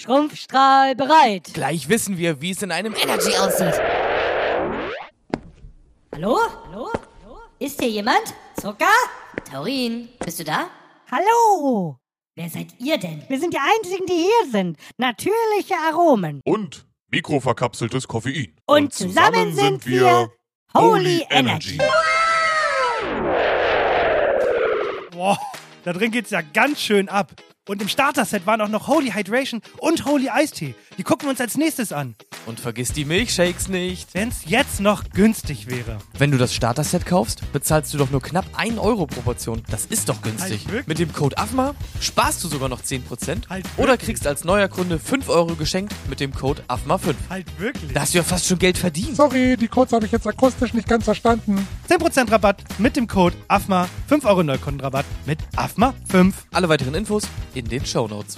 Schrumpfstrahl bereit. Gleich wissen wir, wie es in einem Energy aussieht. Hallo? Ist hier jemand? Zucker? Taurin, bist du da? Hallo! Wer seid ihr denn? Wir sind die Einzigen, die hier sind. Natürliche Aromen. Und mikroverkapseltes Koffein. Und zusammen sind wir Holy Energy. Boah, da drin geht's ja ganz schön ab. Und im Starter-Set waren auch noch Holy Hydration und Holy Eistee. Die gucken wir uns als nächstes an. Und vergiss die Milchshakes nicht. Wenn's jetzt noch günstig wäre. Wenn du das Starter-Set kaufst, bezahlst du doch nur knapp 1 Euro pro Portion. Das ist doch günstig. Halt wirklich? Mit dem Code AFMA sparst du sogar noch 10% Halt oder wirklich? kriegst als neuer Kunde 5 Euro geschenkt mit dem Code AFMA5. Halt wirklich? Da hast du ja fast schon Geld verdient. Sorry, die Codes habe ich jetzt akustisch nicht ganz verstanden. 10% Rabatt mit dem Code AFMA. 5 Euro Neukundenrabatt mit AFMA5. Alle weiteren Infos in den Shownotes.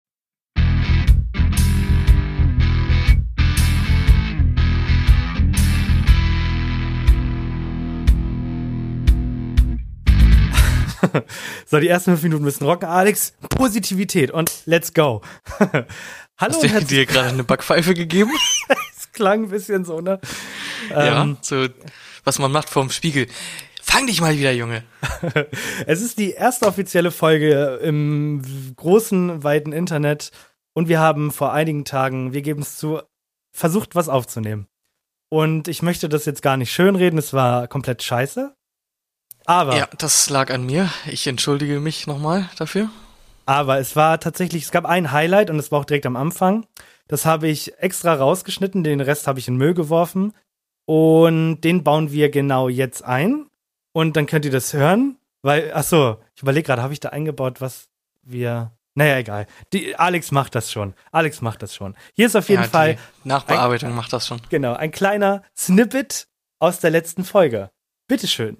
So, die ersten 5 Minuten müssen rocken. Alex, Positivität und let's go. Hallo Hast und du herzlich... dir gerade eine Backpfeife gegeben? Es klang ein bisschen so, ne? Ja, so was man macht vorm Spiegel. Fang dich mal wieder, Junge. Es ist die erste offizielle Folge im großen, weiten Internet und wir haben vor einigen Tagen, wir geben es zu, versucht, was aufzunehmen. Und ich möchte das jetzt gar nicht schönreden, es war komplett scheiße. Aber, Ja, das lag an mir. Ich entschuldige mich nochmal dafür. aber es war tatsächlich, es gab ein Highlight und es war auch direkt am Anfang. Das habe ich extra rausgeschnitten, den Rest habe ich in Müll geworfen und den bauen wir genau jetzt ein. Und dann könnt ihr das hören, weil, ich überlege gerade, habe ich da eingebaut, was wir, naja, egal. Alex macht das schon. Hier ist auf jeden Fall, Die Nachbearbeitung macht das schon. genau, ein kleiner Snippet aus der letzten Folge. Bitteschön.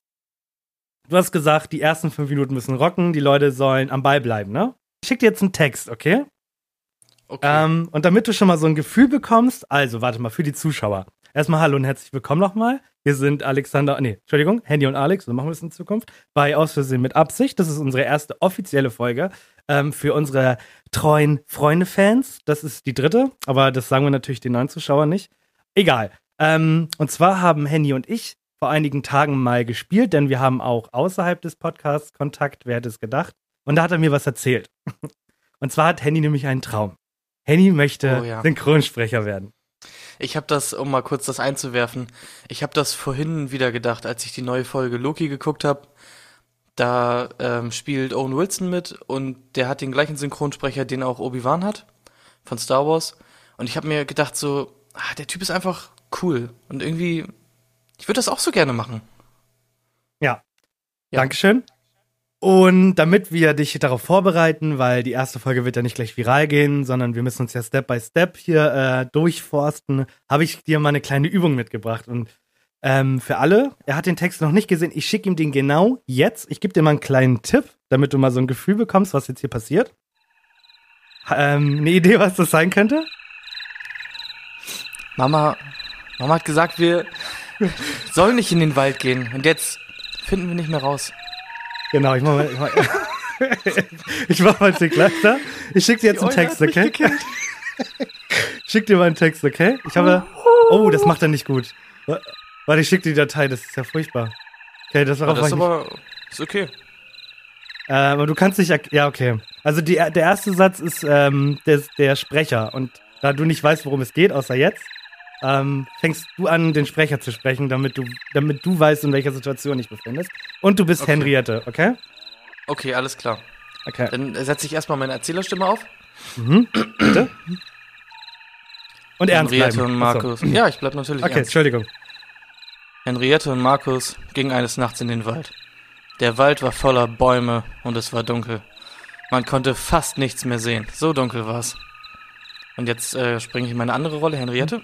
Du hast gesagt, die ersten 5 Minuten müssen rocken, die Leute sollen am Ball bleiben, ne? Ich schicke dir jetzt einen Text, okay? Okay. Und damit du schon mal so ein Gefühl bekommst, also warte mal, für die Zuschauer. Erstmal hallo und herzlich willkommen nochmal. Wir sind Handy und Alex, so machen wir es in Zukunft, bei Aus Versehen mit Absicht. Das ist unsere erste offizielle Folge für unsere treuen Freunde-Fans. Das ist die 3., aber das sagen wir natürlich den neuen Zuschauern nicht. Egal. Und zwar haben Henny und ich vor einigen Tagen mal gespielt, denn wir haben auch außerhalb des Podcasts Kontakt, wer hätte es gedacht. Und da hat er mir was erzählt. Und zwar hat Henny nämlich einen Traum. Henny möchte Synchronsprecher werden. Ich habe das, um mal kurz das einzuwerfen, ich habe das vorhin wieder gedacht, als ich die neue Folge Loki geguckt habe. Da spielt Owen Wilson mit und der hat den gleichen Synchronsprecher, den auch Obi-Wan hat, von Star Wars. Und ich habe mir gedacht so, der Typ ist einfach cool. Und irgendwie, ich würde das auch so gerne machen. Ja. Dankeschön. Und damit wir dich darauf vorbereiten, weil die erste Folge wird ja nicht gleich viral gehen, sondern wir müssen uns ja Step by Step hier durchforsten, habe ich dir mal eine kleine Übung mitgebracht. Und für alle, er hat den Text noch nicht gesehen, ich schicke ihm den genau jetzt. Ich gebe dir mal einen kleinen Tipp, damit du mal so ein Gefühl bekommst, was jetzt hier passiert. Eine Idee, was das sein könnte? Mama hat gesagt, wir sollen nicht in den Wald gehen. Und jetzt finden wir nicht mehr raus. Genau, ich mach mal einen Tick leichter. Ich schick dir jetzt einen Text, okay? Schick dir mal einen Text, okay? Oh, das macht er nicht gut. Warte, ich schick dir die Datei, das ist ja furchtbar. Okay, das war ist okay. Aber du kannst nicht, ja, okay. Also der erste Satz ist der Sprecher und da du nicht weißt, worum es geht, außer jetzt, fängst du an, den Sprecher zu sprechen, damit du weißt, in welcher Situation dich befindest. Und du bist Henriette, okay? Okay, alles klar. Okay. Dann setze ich erstmal meine Erzählerstimme auf. Bitte? Und ernst Henriette bleiben. und Markus. Ja, ich bleib natürlich Okay, ernst. Entschuldigung. Henriette und Markus gingen eines Nachts in den Wald. Der Wald war voller Bäume und es war dunkel. Man konnte fast nichts mehr sehen. So dunkel war's. Und jetzt springe ich in meine andere Rolle, Henriette.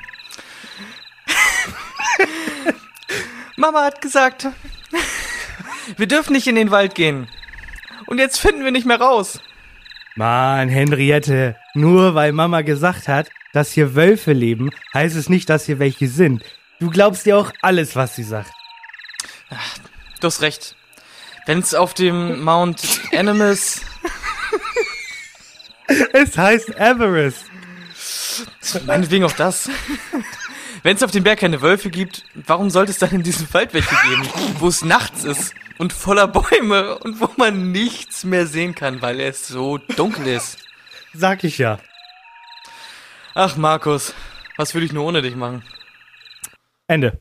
Mama hat gesagt, wir dürfen nicht in den Wald gehen. Und jetzt finden wir nicht mehr raus. Mann, Henriette, nur weil Mama gesagt hat, dass hier Wölfe leben, heißt es nicht, dass hier welche sind. Du glaubst dir auch alles, was sie sagt. Du hast recht. Wenn es auf dem Mount Animus... Es heißt Everest. Meinetwegen auch das. Wenn es auf dem Berg keine Wölfe gibt, warum sollte es dann in diesem Wald welche geben, wo es nachts ist und voller Bäume und wo man nichts mehr sehen kann, weil es so dunkel ist? Sag ich ja. Ach, Markus, was würde ich nur ohne dich machen? Ende.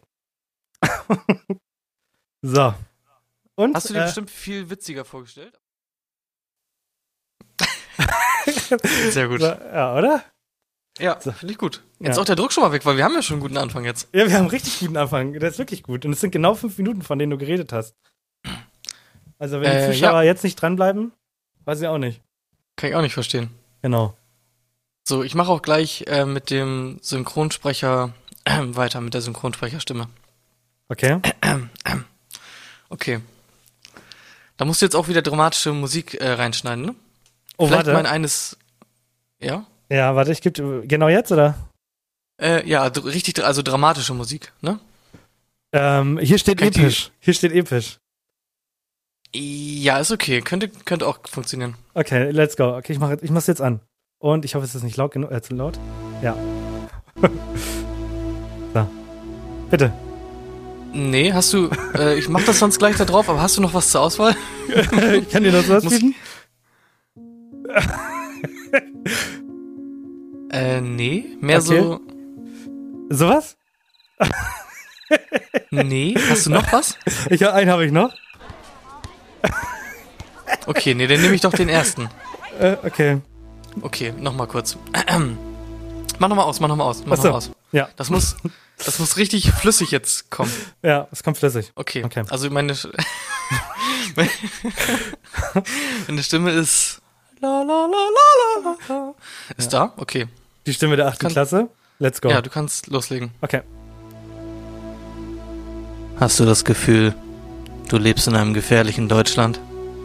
So. Und? Hast du dir bestimmt viel witziger vorgestellt? Sehr gut. So, ja, oder? Ja, finde ich gut. Jetzt ist Ja. auch der Druck schon mal weg, weil wir haben ja schon einen guten Anfang jetzt. Ja, wir haben einen richtig guten Anfang. Der ist wirklich gut. Und es sind genau 5 Minuten, von denen du geredet hast. Also wenn die Zuschauer jetzt nicht dranbleiben, weiß ich auch nicht. Kann ich auch nicht verstehen. Genau. So, ich mache auch gleich mit dem Synchronsprecher weiter, mit der Synchronsprecherstimme. Okay. Okay. Da musst du jetzt auch wieder dramatische Musik reinschneiden, ne? Oh, Vielleicht warte. mein eines... Ja? Ja, warte, ich gebe genau jetzt, oder? Ja, richtig, also dramatische Musik, ne? Hier steht Kann ich episch. Hier steht episch. Ja, ist okay. Könnte auch funktionieren. Okay, let's go. Okay, ich mach's jetzt an. Und ich hoffe, es ist nicht laut genug. Zu laut? Ja. So. Bitte. Nee, hast du... ich mach das sonst gleich da drauf, aber hast du noch was zur Auswahl? Ich kann dir noch was bieten? Nee. Mehr Okay. so... Sowas? Nee. Hast du noch was? Einen habe ich noch. Okay, nee, dann nehme ich doch den ersten. Okay. Okay, nochmal kurz. Mach nochmal aus. Achso. Ja. Das muss richtig flüssig jetzt kommen. Ja, es kommt flüssig. Okay. Okay. Also meine Stimme ist la la la la la la. Ist da? Okay. Die Stimme der 8. Klasse. Let's go. Ja, du kannst loslegen. Okay. Hast du das Gefühl, du lebst in einem gefährlichen Deutschland?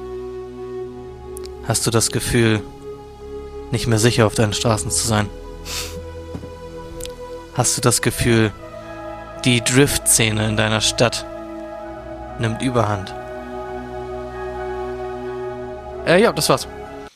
Hast du das Gefühl, nicht mehr sicher auf deinen Straßen zu sein? Hast du das Gefühl, die Drift-Szene in deiner Stadt nimmt Überhand? Ja, das war's.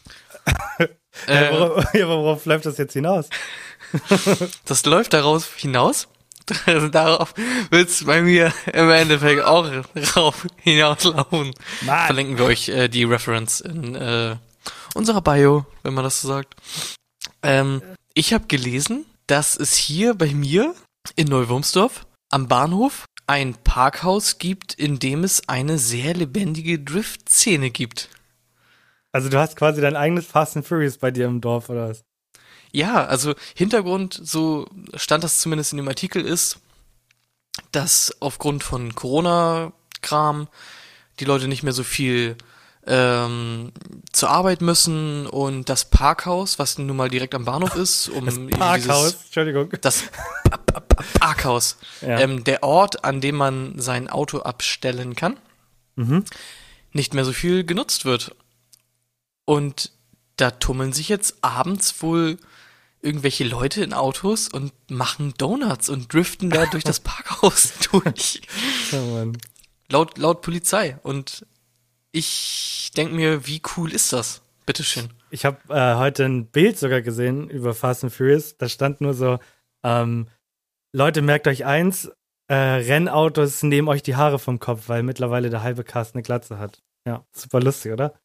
Worauf läuft das jetzt hinaus? Das läuft daraus hinaus. Darauf wird's bei mir im Endeffekt auch drauf hinauslaufen. Mann. Verlinken wir euch die Reference in unserer Bio, wenn man das so sagt. Ich habe gelesen, dass es hier bei mir in Neuwurmsdorf am Bahnhof ein Parkhaus gibt, in dem es eine sehr lebendige Drift-Szene gibt. Also du hast quasi dein eigenes Fast and Furious bei dir im Dorf, oder was? Ja, also Hintergrund, so stand das zumindest in dem Artikel, ist, dass aufgrund von Corona-Kram die Leute nicht mehr so viel zur Arbeit müssen und das Parkhaus, was nun mal direkt am Bahnhof ist, um Parkhaus, Entschuldigung. das Parkhaus, Ja. der Ort, an dem man sein Auto abstellen kann, nicht mehr so viel genutzt wird. Und da tummeln sich jetzt abends wohl irgendwelche Leute in Autos und machen Donuts und driften da durch das Parkhaus durch. Oh Mann. Laut Polizei. Und ich denke mir, wie cool ist das? Bitteschön. Ich habe heute ein Bild sogar gesehen über Fast and Furious. Da stand nur so, Leute, merkt euch eins, Rennautos nehmen euch die Haare vom Kopf, weil mittlerweile der halbe Cast eine Glatze hat. Ja, super lustig, oder?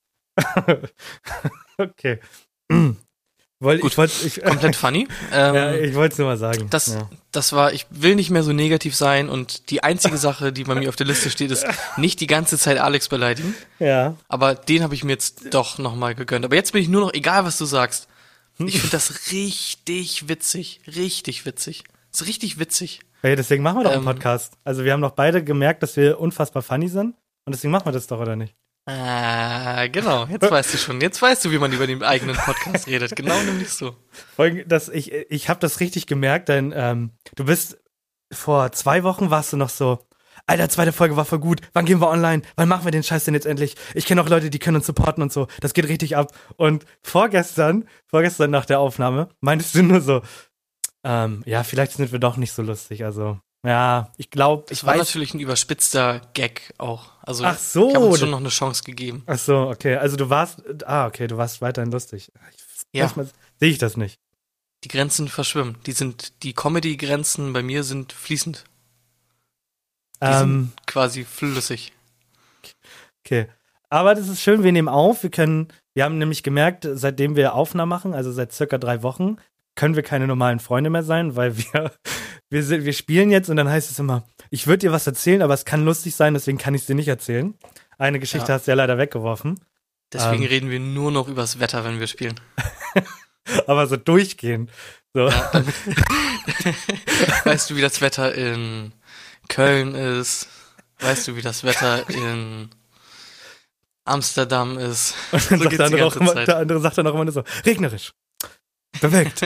Okay. Gut, komplett funny. Ja, ich wollte es nur mal sagen. Das war, ich will nicht mehr so negativ sein und die einzige Sache, die bei mir auf der Liste steht, ist nicht die ganze Zeit Alex beleidigen. Ja. Aber den habe ich mir jetzt doch nochmal gegönnt. Aber jetzt bin ich nur noch, egal was du sagst, ich finde das richtig witzig. Richtig witzig. Das ist richtig witzig. Ja, deswegen machen wir doch einen Podcast. Also wir haben doch beide gemerkt, dass wir unfassbar funny sind. Und deswegen machen wir das doch, oder nicht? Genau. Jetzt weißt du schon. Jetzt weißt du, wie man über den eigenen Podcast redet. Genau nämlich so. Ich habe das richtig gemerkt, denn du bist, vor 2 Wochen warst du noch so, Alter, 2. Folge war voll gut, wann gehen wir online, wann machen wir den Scheiß denn jetzt endlich? Ich kenne auch Leute, die können uns supporten und so, das geht richtig ab. Und vorgestern nach der Aufnahme, meintest du nur so, ja, vielleicht sind wir doch nicht so lustig, also, ja, ich glaube, Das war natürlich ein überspitzter Gag auch. Also, Ach so. ich habe uns schon noch eine Chance gegeben. Ach so, okay, also du warst weiterhin lustig. Ja. Manchmal sehe ich das nicht. Die Grenzen verschwimmen. Die Comedy-Grenzen bei mir sind fließend. Die sind quasi flüssig. Okay. Aber das ist schön, wir nehmen auf. Wir haben nämlich gemerkt, seitdem wir Aufnahmen machen, also seit circa 3 Wochen, können wir keine normalen Freunde mehr sein, weil wir spielen jetzt und dann heißt es immer, ich würde dir was erzählen, aber es kann lustig sein, deswegen kann ich es dir nicht erzählen. Eine Geschichte hast du ja leider weggeworfen. Deswegen reden wir nur noch übers Wetter, wenn wir spielen. Aber so durchgehend. So. Ja, weißt du, wie das Wetter in Köln ist? Weißt du, wie das Wetter in Amsterdam ist? Und dann So sagt geht's der die andere, auch ganze immer, Zeit. der andere sagt dann auch immer so, regnerisch. Bewölkt.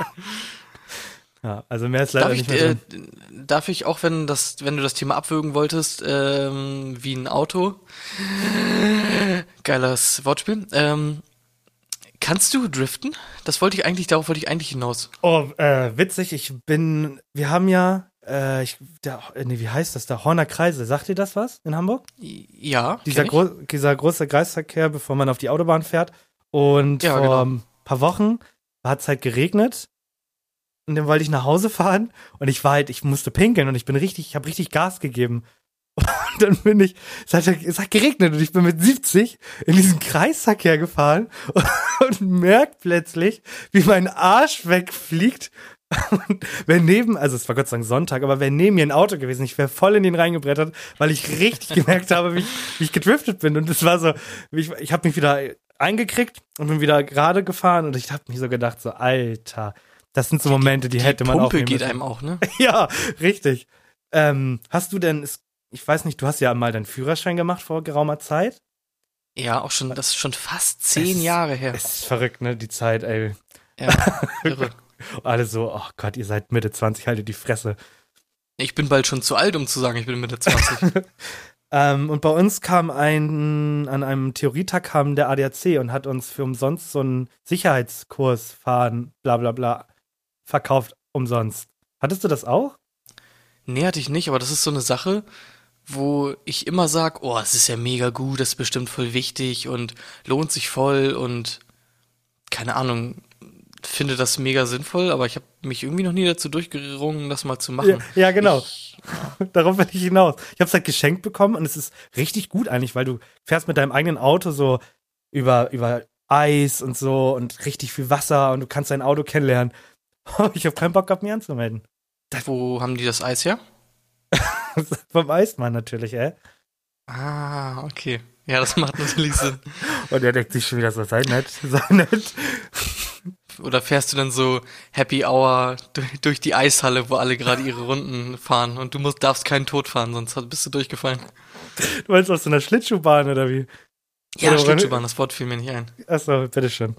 Ja, also mehr ist leider nicht mehr drin. Darf ich auch, wenn du das Thema abwürgen wolltest, wie ein Auto, geiles Wortspiel, kannst du driften? Darauf wollte ich eigentlich hinaus. Oh, witzig, wir haben ja, wie heißt das da? Horner Kreisel. Sagt ihr das was in Hamburg? Ja, Dieser große Kreisverkehr, bevor man auf die Autobahn fährt. Und Ja, vor genau. ein paar Wochen hat es halt geregnet. Und dann wollte ich nach Hause fahren. Und ich musste pinkeln und ich habe richtig Gas gegeben. Und dann es hat geregnet und ich bin mit 70 in diesen Kreisverkehr gefahren und merkt plötzlich, wie mein Arsch wegfliegt. Und also es war Gott sei Dank Sonntag, aber wäre neben mir ein Auto gewesen, ich wäre voll in den reingebrettert, weil ich richtig gemerkt habe, wie ich gedriftet bin. Und es war so, ich habe mich wieder eingekriegt und bin wieder gerade gefahren und ich habe mich so gedacht, so Alter, das sind so Momente, die hätte man auch Pumpe nehmen geht müssen. einem auch, ne? Ja, richtig. Hast du denn, ich weiß nicht, du hast ja mal deinen Führerschein gemacht vor geraumer Zeit? Ja, das ist schon fast 10 Jahre her. Es ist verrückt, ne, die Zeit, ey. Ja, irre. Alle so, oh Gott, ihr seid Mitte 20, haltet die Fresse. Ich bin bald schon zu alt, um zu sagen, ich bin Mitte 20. Und bei uns kam an einem Theorietag kam der ADAC und hat uns für umsonst so einen Sicherheitskurs fahren, bla bla bla, verkauft umsonst. Hattest du das auch? Nee, hatte ich nicht, aber das ist so eine Sache, wo ich immer sag, oh, es ist ja mega gut, das ist bestimmt voll wichtig und lohnt sich voll und keine Ahnung, finde das mega sinnvoll, aber ich habe mich irgendwie noch nie dazu durchgerungen, das mal zu machen. Ja, genau. Darauf will ich hinaus. Ich habe es halt geschenkt bekommen und es ist richtig gut eigentlich, weil du fährst mit deinem eigenen Auto so über Eis und so und richtig viel Wasser und du kannst dein Auto kennenlernen. Ich habe keinen Bock gehabt, mich anzumelden. Wo haben die das Eis her? Vom Eismann natürlich, ey. Ah, okay. Ja, das macht natürlich Sinn. Und der denkt sich schon wieder so, sei nett, sei nett. Oder fährst du dann so Happy Hour durch die Eishalle, wo alle gerade ihre Runden fahren und du darfst keinen Tod fahren, sonst bist du durchgefallen. Du meinst aus so einer Schlittschuhbahn oder wie? Ja, Oder Schlittschuhbahn, das Wort fiel mir nicht ein. Achso, bitteschön.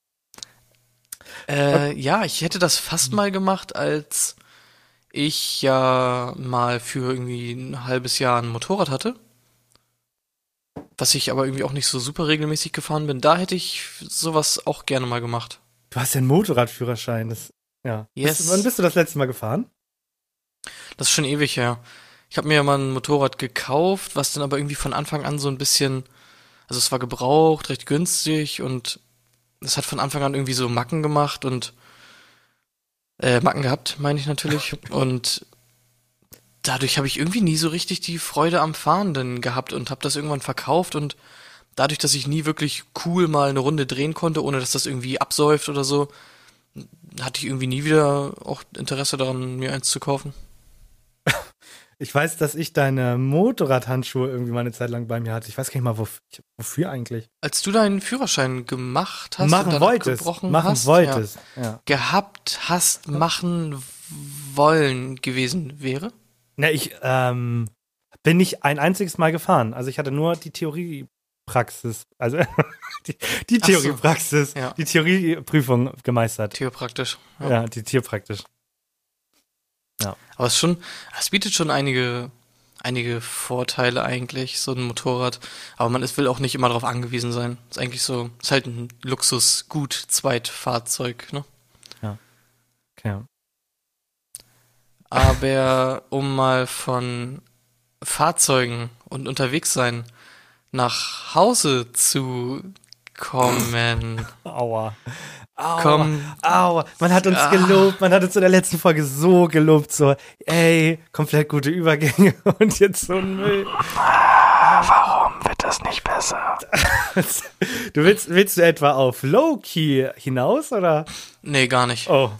Ja, ich hätte das fast mal gemacht, als ich ja mal für irgendwie ein halbes Jahr ein Motorrad hatte. Was ich aber irgendwie auch nicht so super regelmäßig gefahren bin. Da hätte ich sowas auch gerne mal gemacht. Du hast ja einen Motorradführerschein. Ja. Yes. Wann bist du das letzte Mal gefahren? Das ist schon ewig her. Ich habe mir ja mal ein Motorrad gekauft, was dann aber irgendwie von Anfang an so ein bisschen, also es war gebraucht, recht günstig und es hat von Anfang an irgendwie so Macken gemacht und Macken gehabt, meine ich natürlich. Und dadurch habe ich irgendwie nie so richtig die Freude am Fahren dann gehabt und habe das irgendwann verkauft und dadurch, dass ich nie wirklich cool mal eine Runde drehen konnte, ohne dass das irgendwie absäuft oder so, hatte ich irgendwie nie wieder auch Interesse daran, mir eins zu kaufen. Ich weiß, dass ich deine Motorradhandschuhe irgendwie mal eine Zeit lang bei mir hatte. Ich weiß gar nicht mal, wofür eigentlich. Als du deinen Führerschein gemacht hast Machen und dann wolltest. abgebrochen Machen hast, wolltest. Ja, Ja. gehabt hast, machen wollen gewesen wäre? Na, ich bin nicht ein einziges Mal gefahren. Also ich hatte nur die Theoriepraxis, also die Ach so. Theoriepraxis, Ja. die Theorieprüfung gemeistert. Theopraktisch. Ja, die Tierpraktisch. Aber es bietet schon einige Vorteile eigentlich, so ein Motorrad. Aber man will auch nicht immer darauf angewiesen sein. Ist eigentlich so, ist halt ein Luxus-Gut-Zweitfahrzeug, ne? Okay. Aber um mal von Fahrzeugen und unterwegs sein nach Hause zu kommen. Aua. Komm. Man hat uns gelobt, man hat uns in der letzten Folge so gelobt, so, ey, komplett gute Übergänge und jetzt so ein Müll. Warum wird das nicht besser? Du willst du etwa auf Low-Key hinaus, oder? Nee, gar nicht. Oh.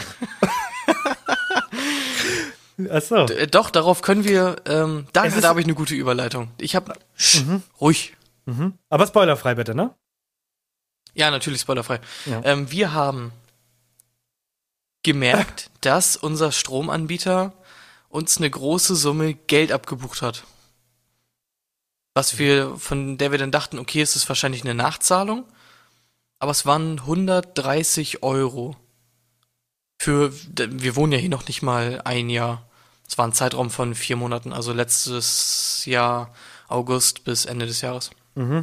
Achso. Doch, darauf können wir, da habe ich eine gute Überleitung. Ruhig. Aber spoilerfrei bitte, ne? Ja, natürlich spoilerfrei. Ja. Wir haben gemerkt, dass unser Stromanbieter uns eine große Summe Geld abgebucht hat. Von der wir dann dachten, okay, es ist wahrscheinlich eine Nachzahlung, aber es waren 130 €. Wir wohnen ja hier noch nicht mal ein Jahr. Es war ein Zeitraum von 4 Monaten, also letztes Jahr August bis Ende des Jahres. Mhm.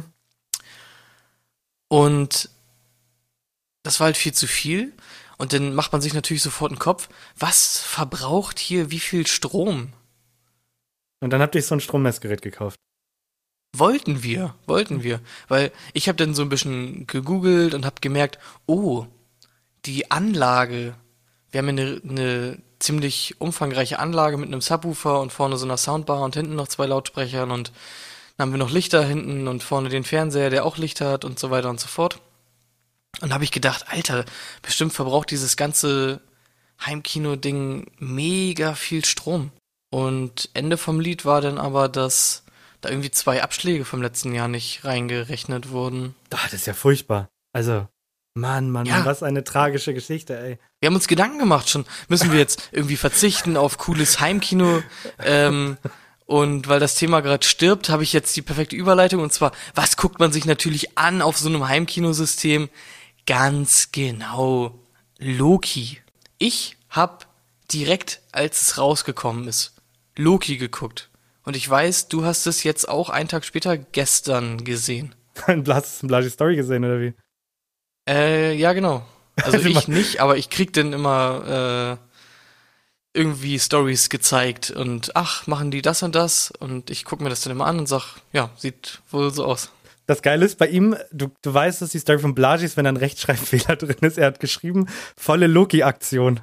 Und das war halt viel zu viel. Und dann macht man sich natürlich sofort den Kopf, was verbraucht hier wie viel Strom? Und dann habt ihr so ein Strommessgerät gekauft. Wollten wir. Weil ich habe dann so ein bisschen gegoogelt und habe gemerkt, die Anlage, wir haben eine ziemlich umfangreiche Anlage mit einem Subwoofer und vorne so einer Soundbar und hinten noch 2 Lautsprechern und dann haben wir noch Lichter hinten und vorne den Fernseher, der auch Lichter hat und so weiter und so fort. Und da habe ich gedacht, Alter, bestimmt verbraucht dieses ganze Heimkino-Ding mega viel Strom. Und Ende vom Lied war dann aber, dass da irgendwie 2 Abschläge vom letzten Jahr nicht reingerechnet wurden. Das ist ja furchtbar. Also, Mann, Ja. was eine tragische Geschichte, ey. Wir haben uns Gedanken gemacht schon, müssen wir jetzt irgendwie verzichten auf cooles Heimkino, und weil das Thema gerade stirbt, habe ich jetzt die perfekte Überleitung, und zwar, was guckt man sich natürlich an auf so einem Heimkinosystem? Ganz genau, Loki. Ich habe direkt, als es rausgekommen ist, Loki geguckt. Und ich weiß, du hast es jetzt auch einen Tag später gestern gesehen. Ein Blasi Story gesehen, oder wie? Ja, genau. Also Also ich nicht, aber ich krieg dann immer irgendwie Stories gezeigt und machen die das und ich guck mir das dann immer an und sag, ja, sieht wohl so aus. Das Geile ist bei ihm, du weißt, dass die Story von Blasi ist, wenn da ein Rechtschreibfehler drin ist. Er hat geschrieben, volle Loki-Aktion.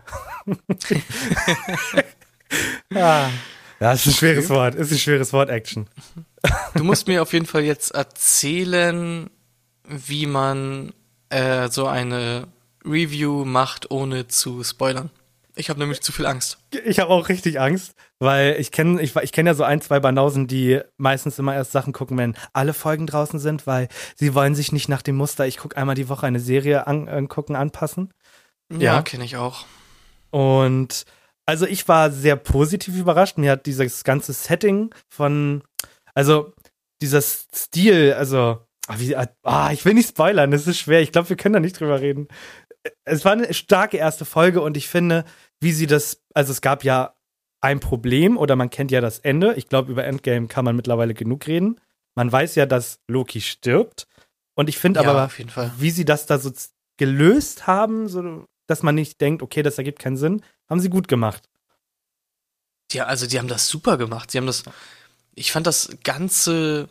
Ja, ist ein schweres Wort. Ist ein schweres Wort, Action. Du musst mir auf jeden Fall jetzt erzählen, wie man so eine Review macht, ohne zu spoilern. Ich habe nämlich zu viel Angst. Ich habe auch richtig Angst, weil ich kenn ja so 1, 2 Banausen, die meistens immer erst Sachen gucken, wenn alle Folgen draußen sind, weil sie wollen sich nicht nach dem Muster, ich gucke einmal die Woche eine Serie angucken, anpassen. Ja, kenne ich auch. Und also ich war sehr positiv überrascht. Mir hat dieses ganze Setting dieser Stil, ich will nicht spoilern, das ist schwer. Ich glaube, wir können da nicht drüber reden. Es war eine starke erste Folge und ich finde, es gab ja ein Problem oder man kennt ja das Ende. Ich glaube, über Endgame kann man mittlerweile genug reden. Man weiß ja, dass Loki stirbt. Und ich finde aber, auf jeden Fall. wie sie das da so gelöst haben, so, dass man nicht denkt, okay, das ergibt keinen Sinn, haben sie gut gemacht. Ja, also die haben das super gemacht. Ich fand das Ganze,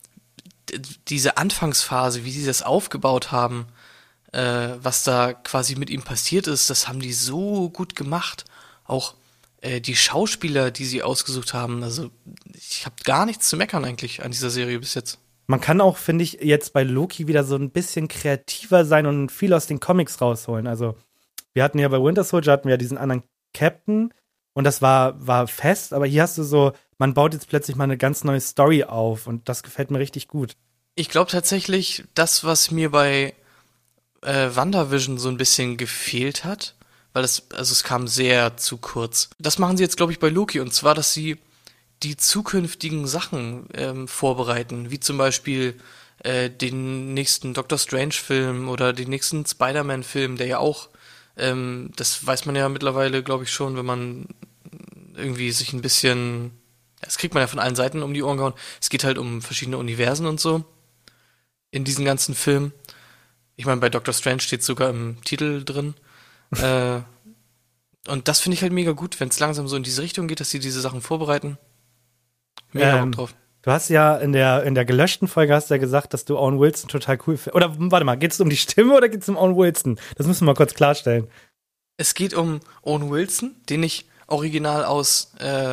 diese Anfangsphase, wie sie das aufgebaut haben, was da quasi mit ihm passiert ist, das haben die so gut gemacht. Auch die Schauspieler, die sie ausgesucht haben, also ich habe gar nichts zu meckern eigentlich an dieser Serie bis jetzt. Man kann auch, finde ich, jetzt bei Loki wieder so ein bisschen kreativer sein und viel aus den Comics rausholen. Also wir hatten ja bei Winter Soldier diesen anderen Captain und das war fest, aber hier hast du so, man baut jetzt plötzlich mal eine ganz neue Story auf und das gefällt mir richtig gut. Ich glaube tatsächlich, das, was mir bei WandaVision so ein bisschen gefehlt hat, weil es kam sehr zu kurz. Das machen sie jetzt, glaube ich, bei Loki, und zwar, dass sie die zukünftigen Sachen vorbereiten, wie zum Beispiel den nächsten Doctor Strange-Film oder den nächsten Spider-Man-Film, der ja auch, das weiß man ja mittlerweile, glaube ich, schon, wenn man irgendwie sich ein bisschen, das kriegt man ja von allen Seiten um die Ohren gehauen, es geht halt um verschiedene Universen und so in diesen ganzen Filmen. Ich meine, bei Doctor Strange steht sogar im Titel drin. Und das finde ich halt mega gut, wenn es langsam so in diese Richtung geht, dass sie diese Sachen vorbereiten. Mega Bock drauf. Du hast ja in der gelöschten Folge hast du ja gesagt, dass du Owen Wilson total cool findest. Oder warte mal, geht es um die Stimme oder geht es um Owen Wilson? Das müssen wir mal kurz klarstellen. Es geht um Owen Wilson, den ich original aus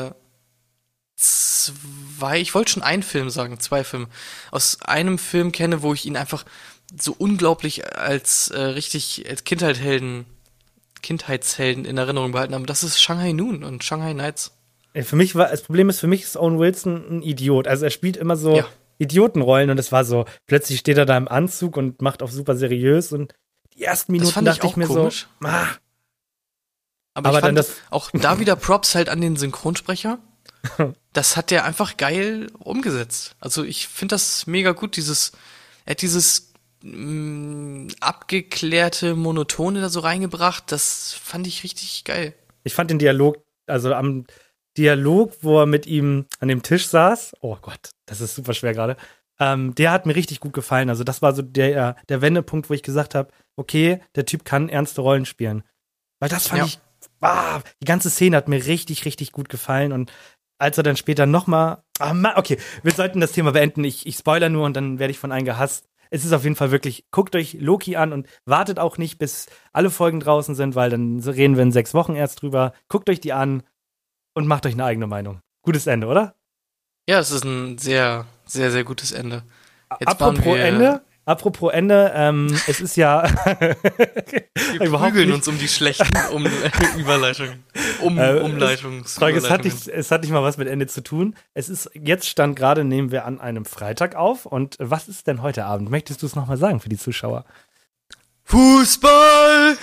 ich wollte schon einen Film sagen, 2 Filme. Aus einem Film kenne, wo ich ihn einfach so unglaublich als Kindheitshelden in Erinnerung behalten habe. Das ist Shanghai Noon und Shanghai Nights. Das Problem ist, für mich ist Owen Wilson ein Idiot. Also er spielt immer so Idiotenrollen und es war so, plötzlich steht er da im Anzug und macht auf super seriös und die ersten Minuten dachte ich mir komisch. So, Aber ich fand auch da wieder Props halt an den Synchronsprecher. Das hat der einfach geil umgesetzt. Also ich finde das mega gut, er hat dieses abgeklärte Monotone da so reingebracht, das fand ich richtig geil. Ich fand den Dialog, also am Dialog, wo er mit ihm an dem Tisch saß, oh Gott, das ist super schwer gerade, der hat mir richtig gut gefallen. Also das war so der Wendepunkt, wo ich gesagt habe, okay, der Typ kann ernste Rollen spielen. Weil das fand ich, die ganze Szene hat mir richtig, richtig gut gefallen und als er dann später nochmal, okay, wir sollten das Thema beenden, ich spoiler nur und dann werde ich von allen gehasst. Es ist auf jeden Fall wirklich, guckt euch Loki an und wartet auch nicht, bis alle Folgen draußen sind, weil dann reden wir in 6 Wochen erst drüber. Guckt euch die an und macht euch eine eigene Meinung. Gutes Ende, oder? Ja, es ist ein sehr, sehr, sehr gutes Ende. Apropos Ende, es ist ja wir prügeln uns um die schlechten Überleitungen. Es hat nicht mal was mit Ende zu tun. Nehmen wir an einem Freitag auf. Und was ist denn heute Abend? Möchtest du es nochmal sagen für die Zuschauer? Fußball!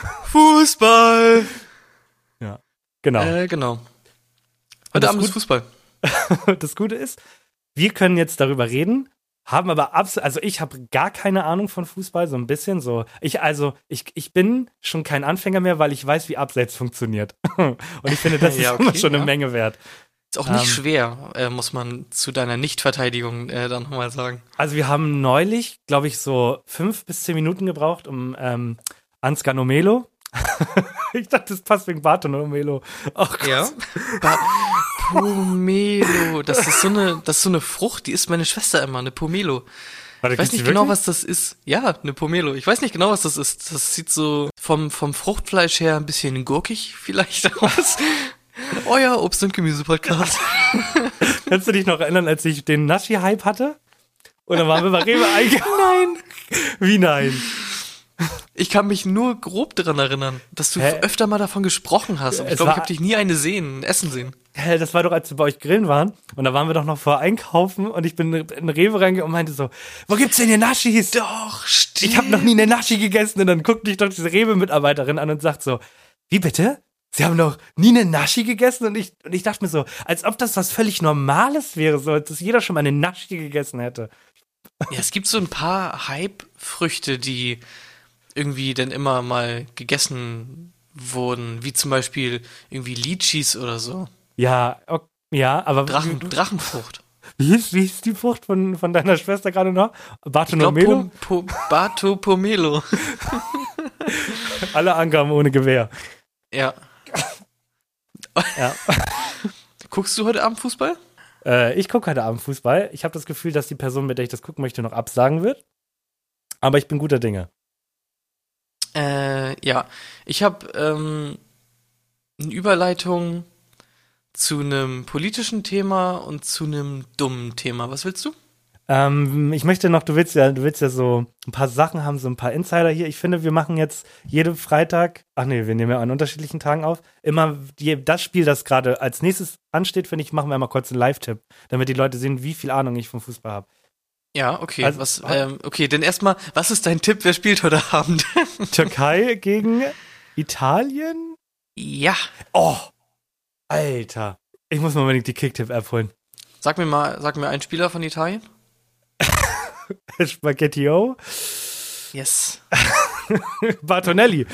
Ja, genau. Genau. Heute Abend ist Fußball. Das Gute ist, wir können jetzt darüber reden, haben aber ich habe gar keine Ahnung von Fußball, so ein bisschen so. Ich bin schon kein Anfänger mehr, weil ich weiß, wie Abseits funktioniert. Und ich finde, das ist immer schon eine Menge wert. Ist auch nicht schwer, muss man zu deiner Nichtverteidigung dann nochmal sagen. Also wir haben neulich, glaube ich, so 5 bis 10 Minuten gebraucht, um Ansgar Nomelo. Ich dachte, das passt wegen Barton Nomelo. Oh Gott. Ja. Pomelo, das ist so eine Frucht, die isst meine Schwester immer, eine Pomelo. Ich weiß nicht genau, was das ist. Ja, eine Pomelo. Ich weiß nicht genau, was das ist. Das sieht so vom Fruchtfleisch her ein bisschen gurkig vielleicht aus. Euer Obst- und Gemüse-Podcast. Kannst du dich noch erinnern, als ich den Naschi-Hype hatte? Und dann waren wir bei Rewe Nein. Wie nein? Ich kann mich nur grob daran erinnern, dass du öfter mal davon gesprochen hast. Und ich glaube, ich habe dich nie essen sehen. Das war doch, als wir bei euch grillen waren. Und da waren wir doch noch vor Einkaufen. Und ich bin in Rewe reingegangen und meinte so, wo gibt's denn hier Naschis? Doch, stimmt. Ich habe noch nie eine Naschi gegessen. Und dann guckt mich doch diese Rewe-Mitarbeiterin an und sagt so, wie bitte? Sie haben noch nie eine Naschi gegessen? Und ich dachte mir so, als ob das was völlig Normales wäre, so als dass jeder schon mal eine Naschi gegessen hätte. Ja, es gibt so ein paar Hype-Früchte, die irgendwie dann immer mal gegessen wurden, wie zum Beispiel irgendwie Litchis oder so. Ja, aber Drachenfrucht. Wie hieß die Frucht von deiner Schwester gerade noch? Bartolomelo? Pomelo. Alle Angaben ohne Gewehr. Ja. Guckst du heute Abend Fußball? Ich gucke heute Abend Fußball. Ich habe das Gefühl, dass die Person, mit der ich das gucken möchte, noch absagen wird. Aber ich bin guter Dinge. Ja. Ich habe eine Überleitung zu einem politischen Thema und zu einem dummen Thema. Was willst du? Ich möchte noch, du willst ja so ein paar Sachen haben, so ein paar Insider hier. Ich finde, wir machen jetzt jeden Freitag, wir nehmen ja an unterschiedlichen Tagen auf, immer das Spiel, das gerade als nächstes ansteht, finde ich, machen wir mal kurz einen Live-Tipp, damit die Leute sehen, wie viel Ahnung ich vom Fußball habe. Ja, okay. Also, okay, denn erstmal, was ist dein Tipp? Wer spielt heute Abend? Türkei gegen Italien? Ja. Oh, Alter. Ich muss mal unbedingt die Kicktipp-App holen. Sag mir einen Spieler von Italien. Spaghetti-O. Yes. Bartonelli.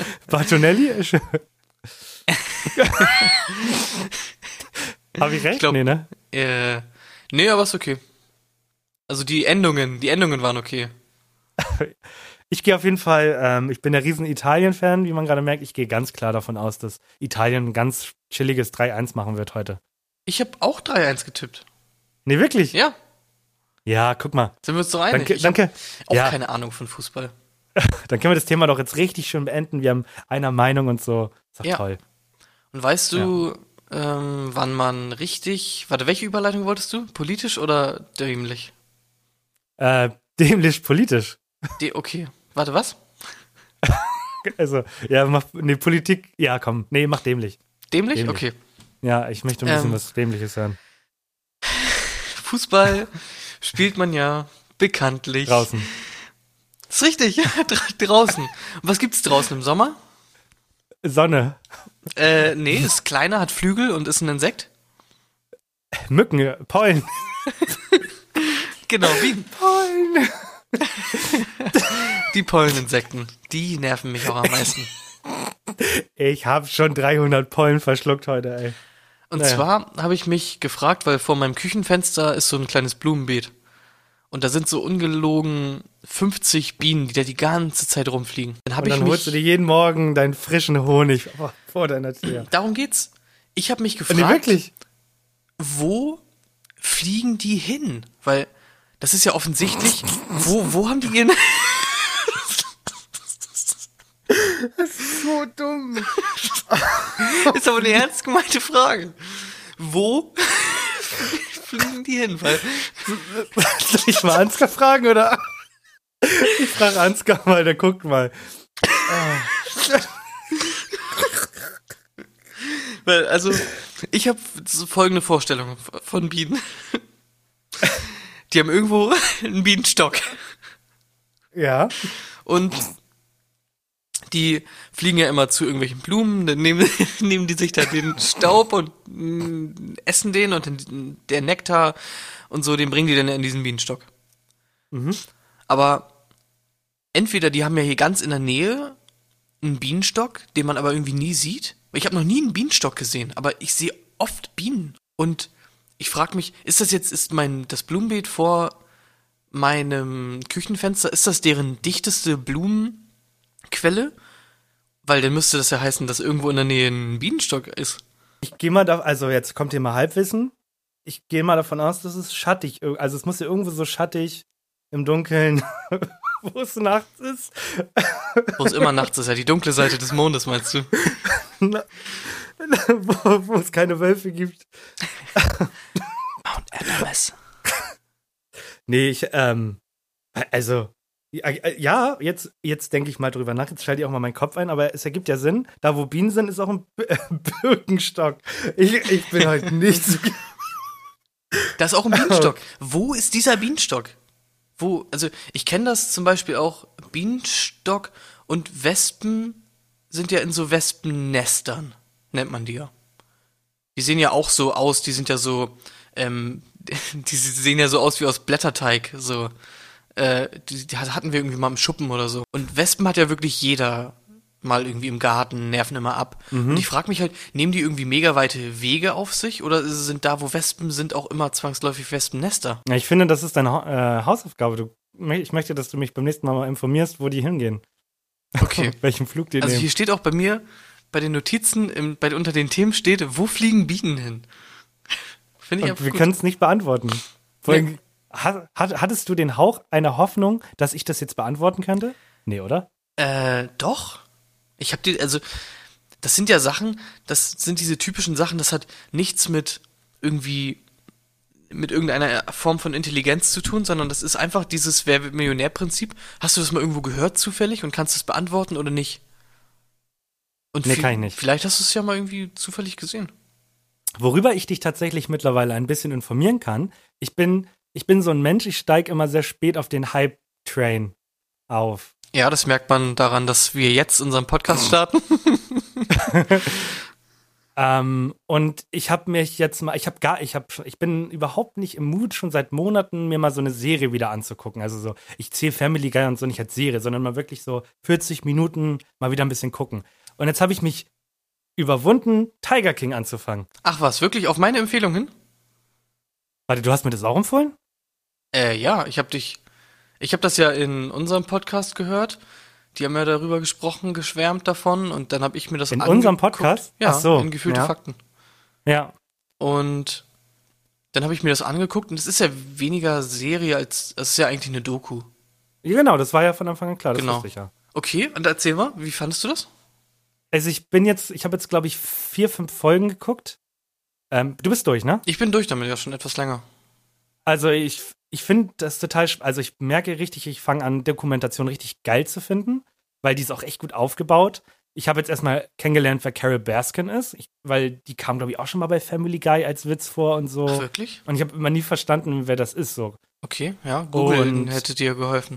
Habe ich recht? Nee, ne? Nee, aber ist okay. Also die Endungen waren okay. Ich gehe auf jeden Fall, ich bin der riesen Italien-Fan, wie man gerade merkt. Ich gehe ganz klar davon aus, dass Italien ein ganz chilliges 3-1 machen wird heute. Ich habe auch 3-1 getippt. Nee, wirklich? Ja. Ja, guck mal. Sind wir uns doch einig? Danke, Ich hab danke. auch Ja. keine Ahnung von Fußball. Dann können wir das Thema doch jetzt richtig schön beenden. Wir haben einer Meinung und so. Ist doch Ja. toll. Und weißt du, wann man richtig... Warte, welche Überleitung wolltest du? Politisch oder dämlich? Dämlich politisch. Okay. Warte, was? Also, ja, Politik, ja, komm. Nee, mach dämlich. Dämlich? Dämlich. Okay. Ja, ich möchte ein bisschen Ähm. was Dämliches hören. Fußball spielt man ja bekanntlich. Draußen. Das ist richtig, ja, draußen. Und was gibt's draußen im Sommer? Sonne. Nee, ist kleiner, hat Flügel und ist ein Insekt. Mücken, Pollen. Genau, wie Pollen. die Polleninsekten. Die nerven mich auch am meisten. Ich habe schon 300 Pollen verschluckt heute, ey. Und Naja. zwar habe ich mich gefragt, weil vor meinem Küchenfenster ist so ein kleines Blumenbeet. Und da sind so ungelogen 50 Bienen, die da die ganze Zeit rumfliegen. Dann Und habe ich dann holst du dir jeden Morgen deinen frischen Honig vor deiner Tür. darum geht's. Ich habe mich Nee, gefragt, wirklich? wo fliegen die hin? Weil das ist ja offensichtlich, wo haben die ihren... So dumm. Ist aber eine ernst gemeinte Frage. Wo fliegen die hin? Weil Soll ich mal Ansgar fragen, oder? Ich frage Ansgar mal, der guckt mal. also, ich habe so folgende Vorstellung von Bienen. Die haben irgendwo einen Bienenstock. Ja. Und die fliegen ja immer zu irgendwelchen Blumen, dann nehmen die sich da den Staub und essen den und der Nektar und so, den bringen die dann in diesen Bienenstock. Mhm. Aber entweder die haben ja hier ganz in der Nähe einen Bienenstock, den man aber irgendwie nie sieht. Ich habe noch nie einen Bienenstock gesehen, aber ich sehe oft Bienen. Und ich frage mich, ist das Blumenbeet vor meinem Küchenfenster, ist das deren dichteste Blumenquelle? Weil dann müsste das ja heißen, dass irgendwo in der Nähe ein Bienenstock ist. Ich gehe mal also jetzt kommt hier mal Halbwissen. Ich gehe mal davon aus, dass es schattig, also es muss ja irgendwo so schattig im Dunkeln, wo es nachts ist. Wo es immer nachts ist, ja, die dunkle Seite des Mondes, meinst du? wo es keine Wölfe gibt. Mount Everest. Nee, also, ja, jetzt denke ich mal drüber nach, jetzt schalte ich auch mal meinen Kopf ein, aber es ergibt ja Sinn, da wo Bienen sind, ist auch ein Birkenstock. Ich bin halt nicht so... Da ist auch ein Bienenstock. Wo ist dieser Bienenstock? Also ich kenne das zum Beispiel auch, Bienenstock und Wespen sind ja in so Wespennestern, nennt man die ja. Die sehen ja auch so aus, die sind ja so, die sehen ja so aus wie aus Blätterteig, so. Die hatten wir irgendwie mal im Schuppen oder so. Und Wespen hat ja wirklich jeder mal irgendwie im Garten, nerven immer ab. Und ich frage mich halt, nehmen die irgendwie mega weite Wege auf sich oder sind da, wo Wespen sind, auch immer zwangsläufig Wespennester? Ja, ich finde, das ist deine Hausaufgabe. Ich möchte, dass du mich beim nächsten Mal informierst, wo die hingehen. Okay. Welchen Flug die Also nehmen. hier steht auch bei mir, bei den Notizen, unter den Themen steht, wo fliegen Bienen hin? Finde ich Und einfach wir gut. können es nicht beantworten. Vorhin, hattest du den Hauch einer Hoffnung, dass ich das jetzt beantworten könnte? Nee, oder? Doch. Ich habe das sind ja Sachen, das sind diese typischen Sachen, das hat nichts mit irgendeiner Form von Intelligenz zu tun, sondern das ist einfach dieses Wer wird Millionär-Prinzip. Hast du das mal irgendwo gehört zufällig und kannst es beantworten oder nicht? Und Nee, kann ich nicht. Vielleicht hast du es ja mal irgendwie zufällig gesehen. Worüber ich dich tatsächlich mittlerweile ein bisschen informieren kann, ich bin so ein Mensch, ich steige immer sehr spät auf den Hype-Train auf. Ja, das merkt man daran, dass wir jetzt unseren Podcast starten. Und ich habe mich jetzt mal, ich bin überhaupt nicht im Mut, schon seit Monaten mir mal so eine Serie wieder anzugucken. Also so, ich zähle Family Guy und so nicht als Serie, sondern mal wirklich so 40 Minuten mal wieder ein bisschen gucken. Und jetzt habe ich mich überwunden, Tiger King anzufangen. Ach was, wirklich auf meine Empfehlung hin? Warte, du hast mir das auch empfohlen? Ja, ich habe das ja in unserem Podcast gehört. Die haben ja darüber gesprochen, geschwärmt davon und dann habe ich mir das In angeguckt. unserem Podcast? Ja, Ach so, in Gefühlte ja. Fakten. Ja. Und Dann habe ich mir das angeguckt und es ist ja weniger Serie als, es ist ja eigentlich eine Doku. Ja, genau, das war ja von Anfang an klar, das Genau. wusste ich ja. Okay, und erzähl mal, wie fandest du das? Also ich habe jetzt, glaube ich, 4, 5 Folgen geguckt. Du bist durch, ne? Ich bin durch damit, ja schon etwas länger. Also ich finde das total, also ich merke richtig, ich fange an, Dokumentation richtig geil zu finden, weil die ist auch echt gut aufgebaut. Ich habe jetzt erstmal kennengelernt, wer Carol Baskin ist, weil die kam, glaube ich, auch schon mal bei Family Guy als Witz vor und so. Ach, wirklich? Und ich habe immer nie verstanden, wer das ist, so. Okay, ja, Google Und- hätte dir geholfen.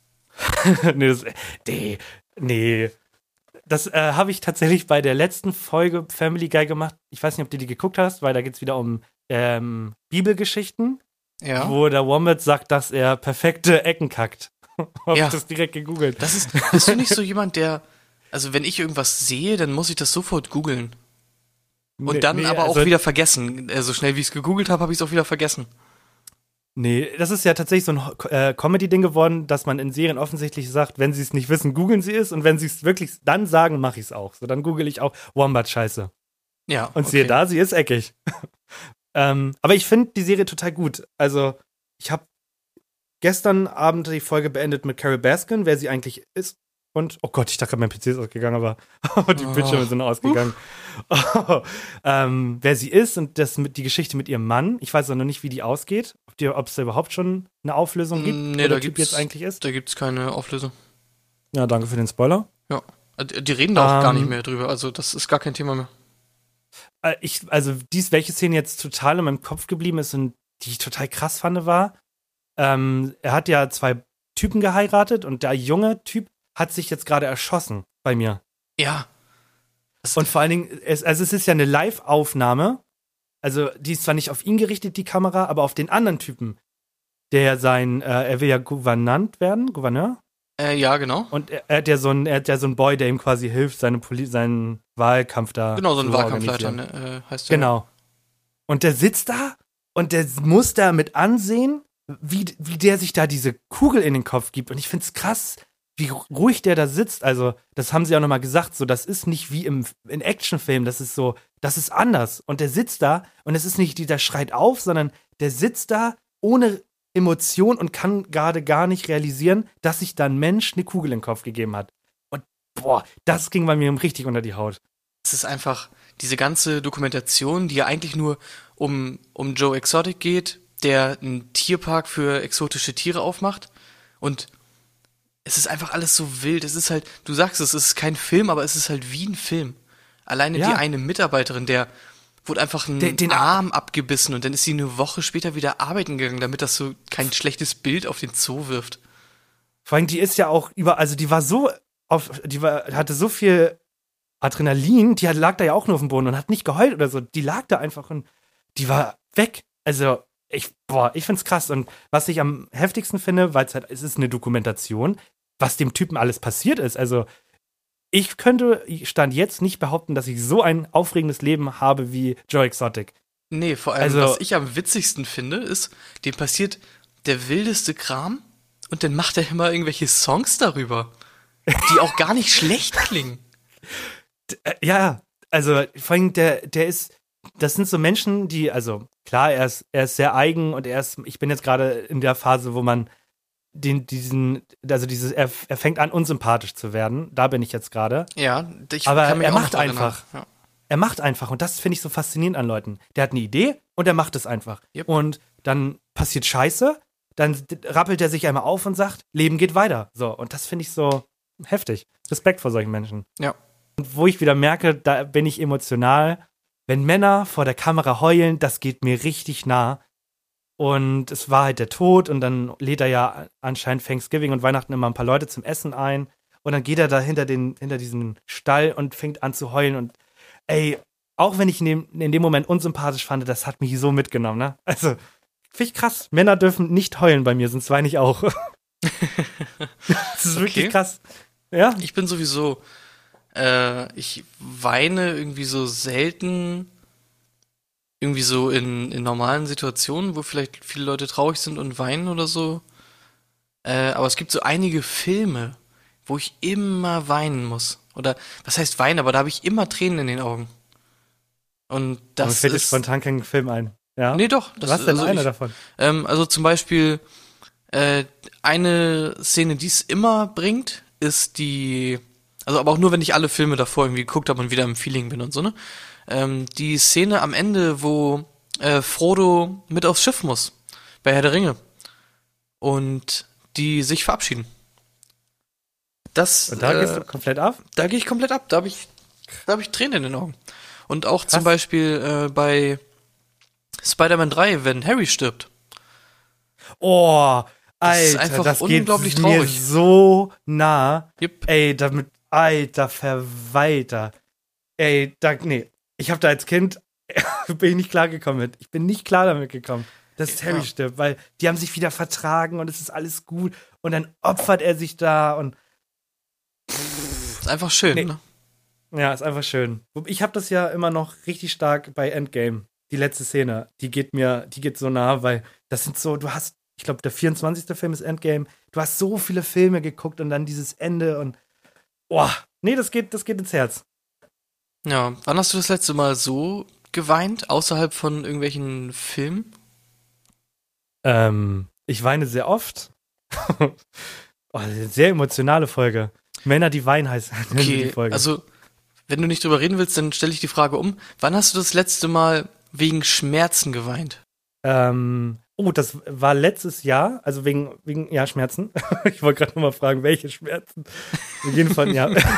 nee. Das habe ich tatsächlich bei der letzten Folge Family Guy gemacht. Ich weiß nicht, ob du die geguckt hast, weil da geht es wieder um Bibelgeschichten, Ja. wo der Wombat sagt, dass er perfekte Ecken kackt. Hab Ja. ich das direkt gegoogelt. Bist du nicht so jemand, der, also wenn ich irgendwas sehe, dann muss ich das sofort googeln. Und dann aber auch also, wieder vergessen. So schnell wie ich es gegoogelt habe, habe ich es auch wieder vergessen. Nee, das ist ja tatsächlich so ein Comedy-Ding geworden, dass man in Serien offensichtlich sagt, wenn sie es nicht wissen, googeln sie es. Und wenn sie es wirklich dann sagen, mache ich es auch. So, dann google ich auch Wombat-Scheiße. Ja. Und siehe da, sie ist eckig. Aber ich finde die Serie total gut. Also, ich habe gestern Abend die Folge beendet mit Carol Baskin, wer sie eigentlich ist. Und, oh Gott, ich dachte, mein PC ist ausgegangen, aber die Bildschirme sind ausgegangen. Wer sie ist und die Geschichte mit ihrem Mann. Ich weiß auch noch nicht, wie die ausgeht. Ob es da überhaupt schon eine Auflösung gibt, Nee, wo da der Typ jetzt eigentlich ist. Da gibt's keine Auflösung. Ja, danke für den Spoiler. Ja. Die reden da auch gar nicht mehr drüber. Also das ist gar kein Thema mehr. Welche Szene jetzt total in meinem Kopf geblieben ist und die ich total krass fand, war, er hat ja 2 Typen geheiratet und der junge Typ hat sich jetzt gerade erschossen bei mir. Ja. Und vor allen Dingen, es ist ja eine Live-Aufnahme. Also, die ist zwar nicht auf ihn gerichtet, die Kamera, aber auf den anderen Typen. Der er will ja Gouverneur. Ja, genau. Und er hat ja so einen Boy, der ihm quasi hilft, seinen Wahlkampf da Genau, so ein zu Wahlkampfleiter organisieren. heißt der. Genau. Und der sitzt da und der muss da mit ansehen, wie der sich da diese Kugel in den Kopf gibt. Und ich find's krass, wie ruhig der da sitzt. Also, das haben sie auch nochmal gesagt, so, das ist nicht wie in Actionfilmen, das ist anders. Und der sitzt da und es ist nicht, der schreit auf, sondern der sitzt da ohne Emotion und kann gerade gar nicht realisieren, dass sich da ein Mensch eine Kugel in den Kopf gegeben hat. Und boah, das ging bei mir richtig unter die Haut. Es ist einfach diese ganze Dokumentation, die ja eigentlich nur um Joe Exotic geht, der einen Tierpark für exotische Tiere aufmacht. Und es ist einfach alles so wild. Es ist halt, du sagst es ist kein Film, aber es ist halt wie ein Film. Alleine Ja. die eine Mitarbeiterin, der wurde einfach den Arm abgebissen und dann ist sie eine Woche später wieder arbeiten gegangen, damit das so kein schlechtes Bild auf den Zoo wirft. Vor allem, die ist ja auch also die war so hatte so viel Adrenalin, die lag da ja auch nur auf dem Boden und hat nicht geheult oder so. Die lag da einfach und die war weg. Also, ich find's krass. Und was ich am heftigsten finde, weil es ist eine Dokumentation, was dem Typen alles passiert ist. Also, ich stand jetzt nicht behaupten, dass ich so ein aufregendes Leben habe wie Joe Exotic. Nee, vor allem, was ich am witzigsten finde, ist, dem passiert der wildeste Kram und dann macht er immer irgendwelche Songs darüber, die auch gar nicht schlecht klingen. Ja, also vor allem das sind so Menschen, die, also klar, er ist sehr eigen und ich bin jetzt gerade in der Phase, wo man er fängt an, unsympathisch zu werden. Da bin ich jetzt gerade. Ja, Aber kann mich er auch macht noch erinnern. einfach. Ja. Er macht einfach und das finde ich so faszinierend an Leuten. Der hat eine Idee und er macht es einfach. Yep. Und dann passiert Scheiße, dann rappelt er sich einmal auf und sagt, Leben geht weiter. So, und das finde ich so heftig. Respekt vor solchen Menschen. Ja. Und wo ich wieder merke, da bin ich emotional. Wenn Männer vor der Kamera heulen, das geht mir richtig nah. Und es war halt der Tod und dann lädt er ja anscheinend Thanksgiving und Weihnachten immer ein paar Leute zum Essen ein. Und dann geht er da hinter diesen Stall und fängt an zu heulen. Und ey, auch wenn ich in dem Moment unsympathisch fand, das hat mich so mitgenommen, ne? Also, finde ich krass. Männer dürfen nicht heulen bei mir, sonst weine ich auch. Das ist wirklich krass. Ja? Ich bin sowieso, ich weine irgendwie so selten, irgendwie so in normalen Situationen, wo vielleicht viele Leute traurig sind und weinen oder so. Aber es gibt so einige Filme, wo ich immer weinen muss. Oder, was heißt weinen, aber da habe ich immer Tränen in den Augen. Und Aber mir das fällt ist, jetzt spontan kein Film ein. Ja? Nee, doch. Was ist denn eine davon? Also zum Beispiel eine Szene, die es immer bringt, ist also aber auch nur, wenn ich alle Filme davor irgendwie geguckt habe und wieder im Feeling bin und so, ne? Die Szene am Ende, wo Frodo mit aufs Schiff muss, bei Herr der Ringe. Und die sich verabschieden. Und da gehst du komplett ab? Da gehe ich komplett ab. Da hab ich Tränen in den Augen. Und auch zum Beispiel bei Spider-Man 3, wenn Harry stirbt. Oh, Das ist Alter, einfach das unglaublich geht mir traurig. so nah. Yep. Ey, alter Verwalter. Ey, nee. Ich habe da als Kind, bin ich nicht klargekommen mit. Ich bin nicht klar damit gekommen, dass Harry stirbt, weil die haben sich wieder vertragen und es ist alles gut. Und dann opfert er sich da und Ist einfach schön, ne? ja, ist einfach schön. Ich habe das ja immer noch richtig stark bei Endgame. Die letzte Szene, die geht so nah, weil das sind so, ich glaube, der 24. Film ist Endgame. Du hast so viele Filme geguckt und dann dieses Ende und nee, das geht ins Herz. Ja, wann hast du das letzte Mal so geweint, außerhalb von irgendwelchen Filmen? Ich weine sehr oft. Eine sehr emotionale Folge. Männer, die weinen heißt die Okay, Folge. also wenn du nicht drüber reden willst, dann stelle ich die Frage um. Wann hast du das letzte Mal wegen Schmerzen geweint? Das war letztes Jahr, also wegen Schmerzen. Ich wollte gerade nochmal fragen, welche Schmerzen. Wir gehen von,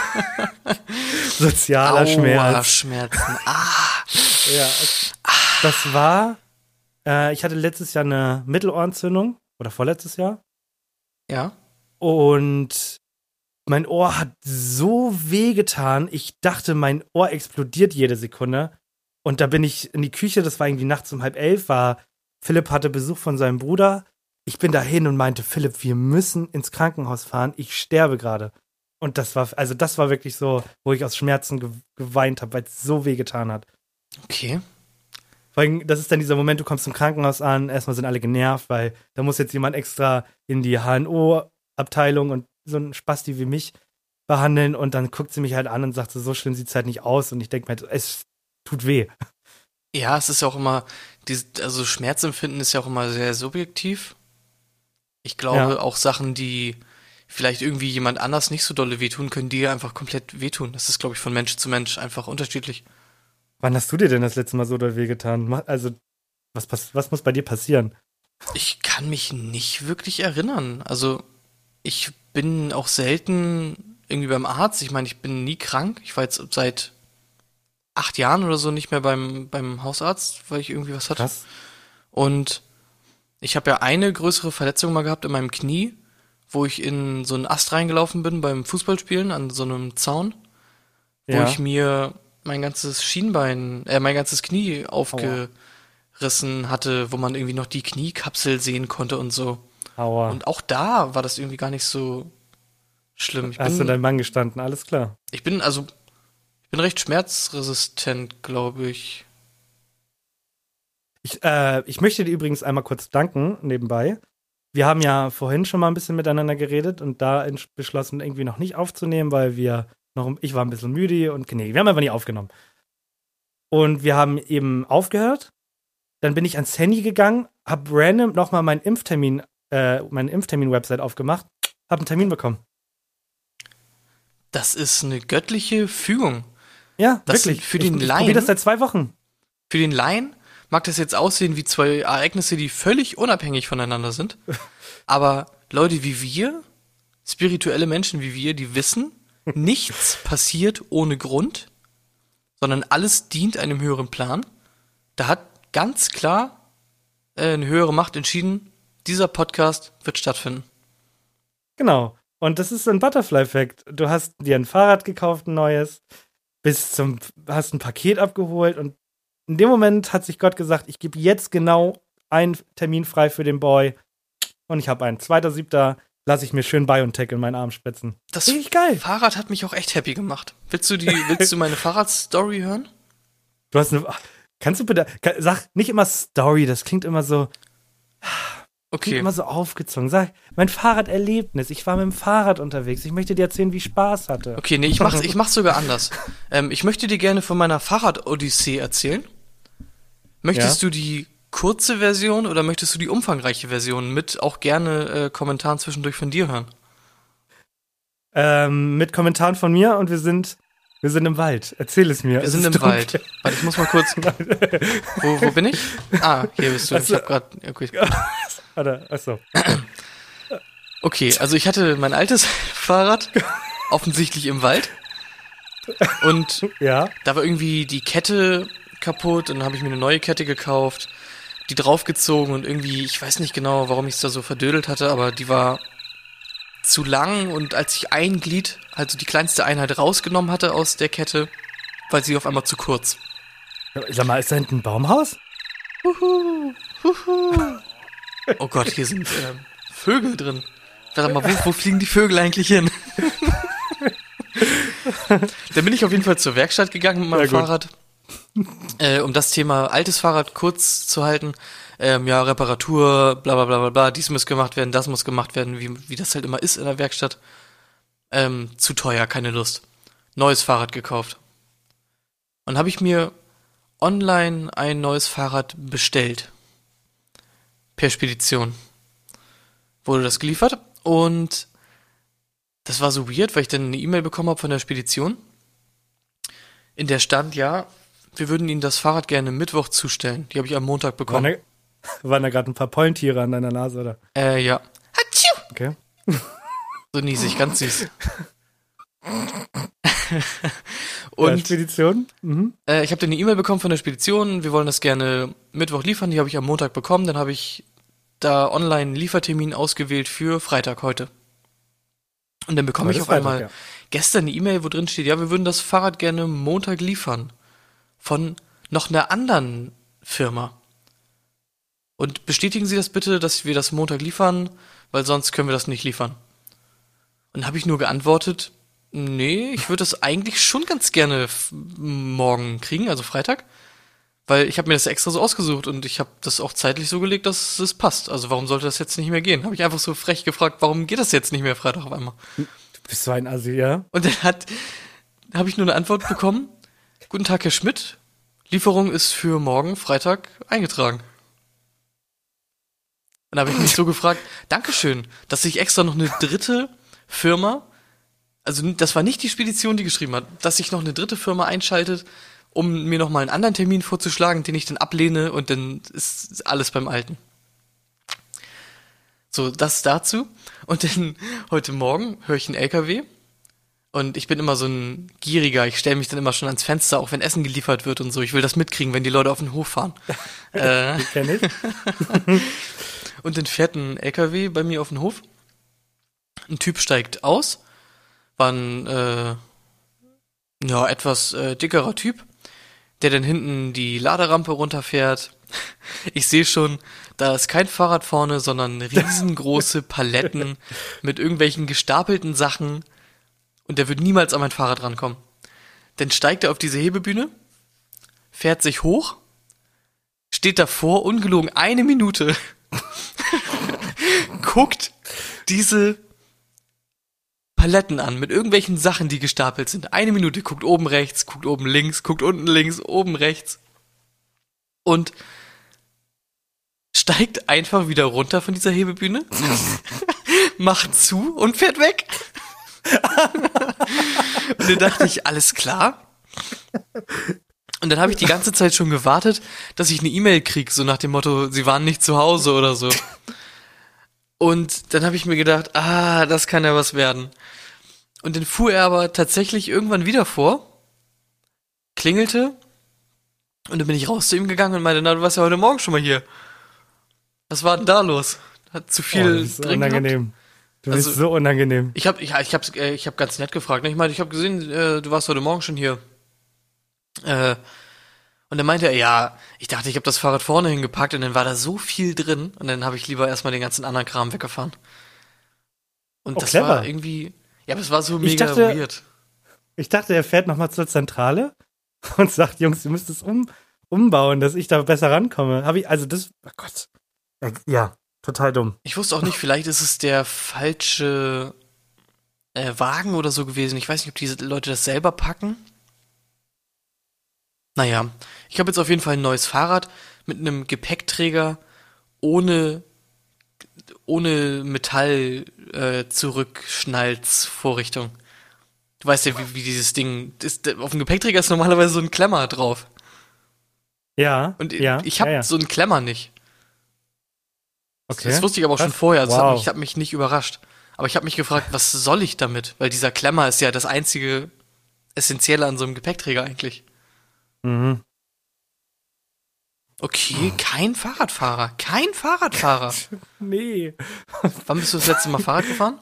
sozialer Schmerz. Schmerzen. Ja, das war, ich hatte letztes Jahr eine Mittelohrentzündung, oder vorletztes Jahr. Ja. Und mein Ohr hat so wehgetan, ich dachte, mein Ohr explodiert jede Sekunde. Und da bin ich in die Küche, das war irgendwie nachts um 10:30, Philipp hatte Besuch von seinem Bruder. Ich bin dahin und meinte, Philipp, wir müssen ins Krankenhaus fahren, ich sterbe gerade. Und das war wirklich so, wo ich aus Schmerzen geweint habe, weil es so wehgetan hat. Okay. Vor allem, das ist dann dieser Moment, du kommst im Krankenhaus an, erstmal sind alle genervt, weil da muss jetzt jemand extra in die HNO-Abteilung und so ein Spasti wie mich behandeln und dann guckt sie mich halt an und sagt so schlimm sieht's halt nicht aus und ich denke mir halt, es tut weh. Ja, es ist ja auch immer, also Schmerzempfinden ist ja auch immer sehr subjektiv. Ich glaube, auch Sachen, die vielleicht irgendwie jemand anders nicht so dolle wehtun, können dir einfach komplett wehtun. Das ist, glaube ich, von Mensch zu Mensch einfach unterschiedlich. Wann hast du dir denn das letzte Mal so doll wehgetan? Also, was muss bei dir passieren? Ich kann mich nicht wirklich erinnern. Also, ich bin auch selten irgendwie beim Arzt. Ich meine, ich bin nie krank. Ich war jetzt seit 8 Jahren oder so nicht mehr beim Hausarzt, weil ich irgendwie was hatte. Krass. Und ich habe ja eine größere Verletzung mal gehabt in meinem Knie, wo ich in so einen Ast reingelaufen bin beim Fußballspielen an so einem Zaun, wo ich mir mein ganzes mein ganzes Knie aufgerissen hatte, wo man irgendwie noch die Kniekapsel sehen konnte und so. Aua. Und auch da war das irgendwie gar nicht so schlimm. Hast du dein Mann gestanden, alles klar. Ich bin recht schmerzresistent, glaube ich. Ich möchte dir übrigens einmal kurz danken, nebenbei. Wir haben ja vorhin schon mal ein bisschen miteinander geredet und da beschlossen, irgendwie noch nicht aufzunehmen, weil ich war ein bisschen müde und wir haben einfach nicht aufgenommen. Und wir haben eben aufgehört. Dann bin ich ans Handy gegangen, hab random nochmal meine Impftermin-Website aufgemacht, hab einen Termin bekommen. Das ist eine göttliche Fügung. Ja, Das wirklich. für den ich Laien- probiere das seit 2 Wochen. Für den Laien mag das jetzt aussehen wie 2 Ereignisse, die völlig unabhängig voneinander sind. Aber Leute wie wir, spirituelle Menschen wie wir, die wissen, nichts passiert ohne Grund, sondern alles dient einem höheren Plan. Da hat ganz klar eine höhere Macht entschieden, dieser Podcast wird stattfinden. Genau. Und das ist ein Butterfly-Fact. Du hast dir ein Fahrrad gekauft, ein neues, hast ein Paket abgeholt und in dem Moment hat sich Gott gesagt, ich gebe jetzt genau einen Termin frei für den Boy und ich habe einen. 2.7. lasse ich mir schön BioNTech in meinen Arm spritzen. Das Richtig geil. Fahrrad hat mich auch echt happy gemacht. Willst du meine Fahrradstory hören? Du hast kannst du bitte, sag nicht immer Story, das klingt immer so, Okay. immer so aufgezogen. Sag, mein Fahrraderlebnis, ich war mit dem Fahrrad unterwegs, ich möchte dir erzählen, wie ich Spaß hatte. Okay, nee, ich mach's sogar anders. Ich möchte dir gerne von meiner Fahrrad-Odyssee erzählen. Möchtest du die kurze Version oder möchtest du die umfangreiche Version mit auch gerne Kommentaren zwischendurch von dir hören? Mit Kommentaren von mir und wir sind im Wald. Erzähl es mir. Wir sind im Wald. Warte, ich muss mal kurz. Wo bin ich? Ah, hier bist du. Ich hab grad. Okay. Warte, achso. Okay, also ich hatte mein altes Fahrrad offensichtlich im Wald. Und Ja. da war irgendwie die Kette kaputt und dann habe ich mir eine neue Kette gekauft, die draufgezogen und irgendwie, ich weiß nicht genau, warum ich es da so verdödelt hatte, aber die war zu lang und als ich ein Glied, also die kleinste Einheit rausgenommen hatte aus der Kette, war sie auf einmal zu kurz. Sag mal, ist da hinten ein Baumhaus? Oh Gott, hier sind Vögel drin. Sag mal, wo fliegen die Vögel eigentlich hin? Dann bin ich auf jeden Fall zur Werkstatt gegangen mit meinem Fahrrad, um das Thema altes Fahrrad kurz zu halten. Ja, Reparatur, bla bla bla bla bla, dies muss gemacht werden, das muss gemacht werden, wie das halt immer ist in der Werkstatt. Zu teuer, keine Lust. Neues Fahrrad gekauft. Und habe ich mir online ein neues Fahrrad bestellt. Per Spedition. Wurde das geliefert und das war so weird, weil ich dann eine E-Mail bekommen habe von der Spedition. In der stand, ja, wir würden Ihnen das Fahrrad gerne Mittwoch zustellen. Die habe ich am Montag bekommen. Waren da gerade ein paar Pollentiere an deiner Nase, oder? Ja. Hatschiu! Okay. So niesig, ganz süß. Und Spedition? Mhm. Ich habe dann eine E-Mail bekommen von der Spedition, wir wollen das gerne Mittwoch liefern, die habe ich am Montag bekommen, dann habe ich da online einen Liefertermin ausgewählt für Freitag heute. Und dann bekomme ich auf einmal gestern eine E-Mail, wo drin steht, ja, wir würden das Fahrrad gerne Montag liefern. Von noch einer anderen Firma. Und bestätigen Sie das bitte, dass wir das Montag liefern, weil sonst können wir das nicht liefern. Und dann habe ich nur geantwortet, nee, ich würde das eigentlich schon ganz gerne morgen kriegen, also Freitag. Weil ich habe mir das extra so ausgesucht und ich habe das auch zeitlich so gelegt, dass es passt. Also warum sollte das jetzt nicht mehr gehen? Habe ich einfach so frech gefragt, warum geht das jetzt nicht mehr Freitag auf einmal? Du bist so ein Assi, ja? Und dann habe ich nur eine Antwort bekommen. Guten Tag, Herr Schmidt. Lieferung ist für morgen, Freitag, eingetragen. Und da habe ich mich so gefragt, Dankeschön, dass sich extra noch eine dritte Firma, also das war nicht die Spedition, die geschrieben hat, dass sich noch eine dritte Firma einschaltet, um mir nochmal einen anderen Termin vorzuschlagen, den ich dann ablehne und dann ist alles beim Alten. So, das dazu. Und dann heute Morgen höre ich einen LKW und ich bin immer so ein Gieriger, ich stelle mich dann immer schon ans Fenster, auch wenn Essen geliefert wird und so. Ich will das mitkriegen, wenn die Leute auf den Hof fahren. Kenn ich. Und dann fährt ein LKW bei mir auf den Hof. Ein Typ steigt aus, war ein etwas dickerer Typ, der dann hinten die Laderampe runterfährt. Ich sehe schon, da ist kein Fahrrad vorne, sondern riesengroße Paletten mit irgendwelchen gestapelten Sachen und der wird niemals an mein Fahrrad rankommen. Dann steigt er auf diese Hebebühne, fährt sich hoch, steht davor, ungelogen 1 Minute, guckt diese Paletten an mit irgendwelchen Sachen, die gestapelt sind. 1 Minute, guckt oben rechts, guckt oben links, guckt unten links, oben rechts und steigt einfach wieder runter von dieser Hebebühne, macht zu und fährt weg. Und dann dachte ich, alles klar. Und dann habe ich die ganze Zeit schon gewartet, dass ich eine E-Mail kriege, so nach dem Motto, sie waren nicht zu Hause oder so. Und dann habe ich mir gedacht, das kann ja was werden. Und dann fuhr er aber tatsächlich irgendwann wieder vor, klingelte und dann bin ich raus zu ihm gegangen und meinte, na, du warst ja heute Morgen schon mal hier. Was war denn da los? Hat zu viel das ist drin unangenehm. gehabt? Du bist so unangenehm. Ich hab ganz nett gefragt. Ne? Ich meinte, ich habe gesehen, du warst heute Morgen schon hier. Und dann meinte er, ja, ich dachte, ich habe das Fahrrad vorne hingepackt und dann war da so viel drin und dann habe ich lieber erstmal den ganzen anderen Kram weggefahren. Und das clever. war irgendwie, ja, aber es war so mega weird. Ich dachte, er fährt nochmal zur Zentrale und sagt, Jungs, ihr müsst es umbauen, dass ich da besser rankomme. Oh Gott. Ja, total dumm. Ich wusste auch nicht, vielleicht ist es der falsche Wagen oder so gewesen. Ich weiß nicht, ob diese Leute das selber packen. Naja, ich habe jetzt auf jeden Fall ein neues Fahrrad mit einem Gepäckträger ohne Metall Zurückschnalzvorrichtung. Du weißt ja, wie dieses Ding ist. Auf dem Gepäckträger ist normalerweise so ein Klemmer drauf. Ja. Und ja, ich habe so einen Klemmer nicht. Okay. Das wusste ich aber auch schon vorher. Das Wow. hat mich nicht überrascht. Aber ich habe mich gefragt, was soll ich damit? Weil dieser Klemmer ist ja das einzige Essentielle an so einem Gepäckträger eigentlich. Mhm. Okay, kein Fahrradfahrer. Kein Fahrradfahrer. Nee. Wann bist du das letzte Mal Fahrrad gefahren?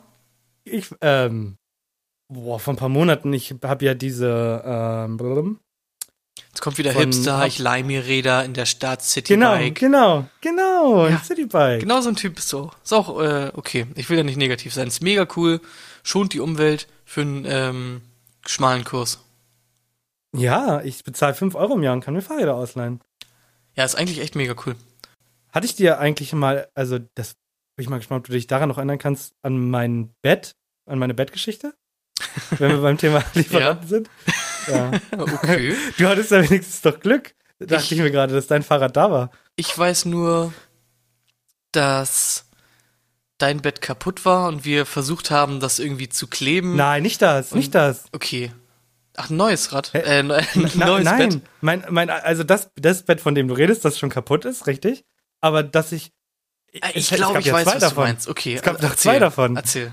Vor ein paar Monaten, ich habe ja diese, Jetzt kommt wieder Von- Hipster, ich leih mir Räder in der Stadt, Citybike. genau, Ja. Citybike. Genau so ein Typ bist du. Ist auch, okay. Ich will ja nicht negativ sein. Ist mega cool. Schont die Umwelt für einen schmalen Kurs. Ja, ich bezahle 5 Euro im Jahr und kann mir Fahrräder ausleihen. Ja, ist eigentlich echt mega cool. Hatte ich dir eigentlich mal, also das bin ich mal gespannt, ob du dich daran noch erinnern kannst, an mein Bett, an meine Bettgeschichte? Wenn wir beim Thema Lieferanten sind. Ja. Okay. Du hattest ja wenigstens doch Glück. Dachte ich mir gerade, dass dein Fahrrad da war. Ich weiß nur, dass dein Bett kaputt war und wir versucht haben, das irgendwie zu kleben. Nein, nicht das, nicht das. Okay. Ach, ein neues Rad. Hä? Neues Nein, Bett. also das Bett, von dem du redest, das schon kaputt ist, richtig? Aber dass ich. Ich es glaube, gab ich ja weiß, zwei was du davon. meinst. Okay. Es gab noch erzähl, 2 davon. Erzähl.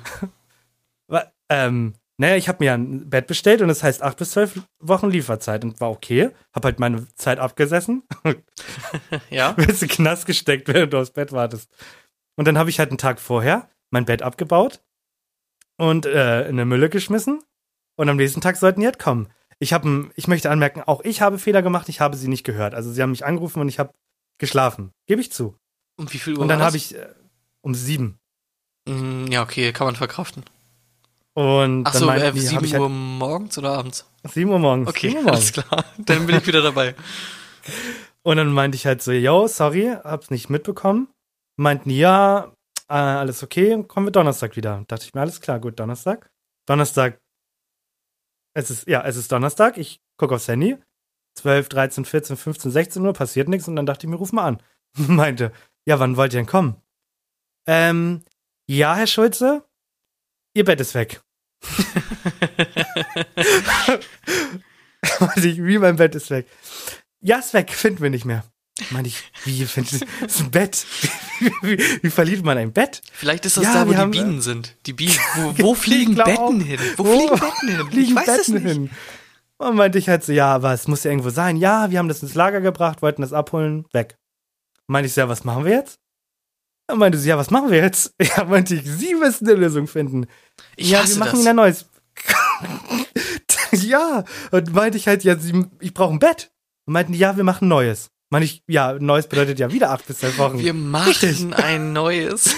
Naja, ich habe mir ein Bett bestellt und es heißt 8 bis 12 Wochen Lieferzeit und war okay. Hab halt meine Zeit abgesessen. Ja. Bist du Knast gesteckt, während du aufs Bett wartest. Und dann habe ich halt einen Tag vorher mein Bett abgebaut und in eine Mülle geschmissen. Und am nächsten Tag sollten die halt kommen. Ich möchte anmerken, auch ich habe Fehler gemacht, ich habe sie nicht gehört. Also sie haben mich angerufen und ich habe geschlafen. Gebe ich zu. Und wie viel Uhr Und dann war habe das? ich um 7. Ja, okay, kann man verkraften. Und Ach dann so, meinten die, 7 hab ich Uhr halt, morgens oder abends? 7 Uhr morgens. Okay, 7 Uhr morgens. alles klar. Dann bin ich wieder dabei. Und dann meinte ich halt so, yo, sorry, hab's nicht mitbekommen. Meinten, ja, alles okay, kommen wir Donnerstag wieder. Dachte ich mir, alles klar, gut, Donnerstag. Es ist Donnerstag, ich gucke aufs Handy. 12, 13, 14, 15, 16 Uhr, passiert nichts. Und dann dachte ich mir, ruf mal an. Meinte, ja, wann wollt ihr denn kommen? Ja, Herr Schulze, Ihr Bett ist weg. Meinte ich, wie mein Bett ist weg. Ja, ist weg, finden wir nicht mehr. Meinte ich, wie findet das ist ein Bett? Wie verliert man ein Bett? Vielleicht ist das Ja, da, wo wir die haben- Bienen sind. Die Bienen. Wo fliegen glaub auch. Betten hin? Wo fliegen Betten hin? Ich Fliegen weiß es Betten nicht. hin. Und meinte ich halt so, ja, aber es muss ja irgendwo sein. Ja, wir haben das ins Lager gebracht, wollten das abholen, weg. Meinte ich so, ja, was machen wir jetzt? Dann meinte sie, ja, was machen wir jetzt? Ja, meinte ich, Sie müssen eine Lösung finden. Ich Ja, hasse wir machen das. Ihnen ein neues. Ja, und meinte ich halt, ja, ich brauche ein Bett. Und meinten die, ja, wir machen Neues. Meinte ich, ja, Neues bedeutet ja wieder 8 bis 12 Wochen. Wir machen ein neues.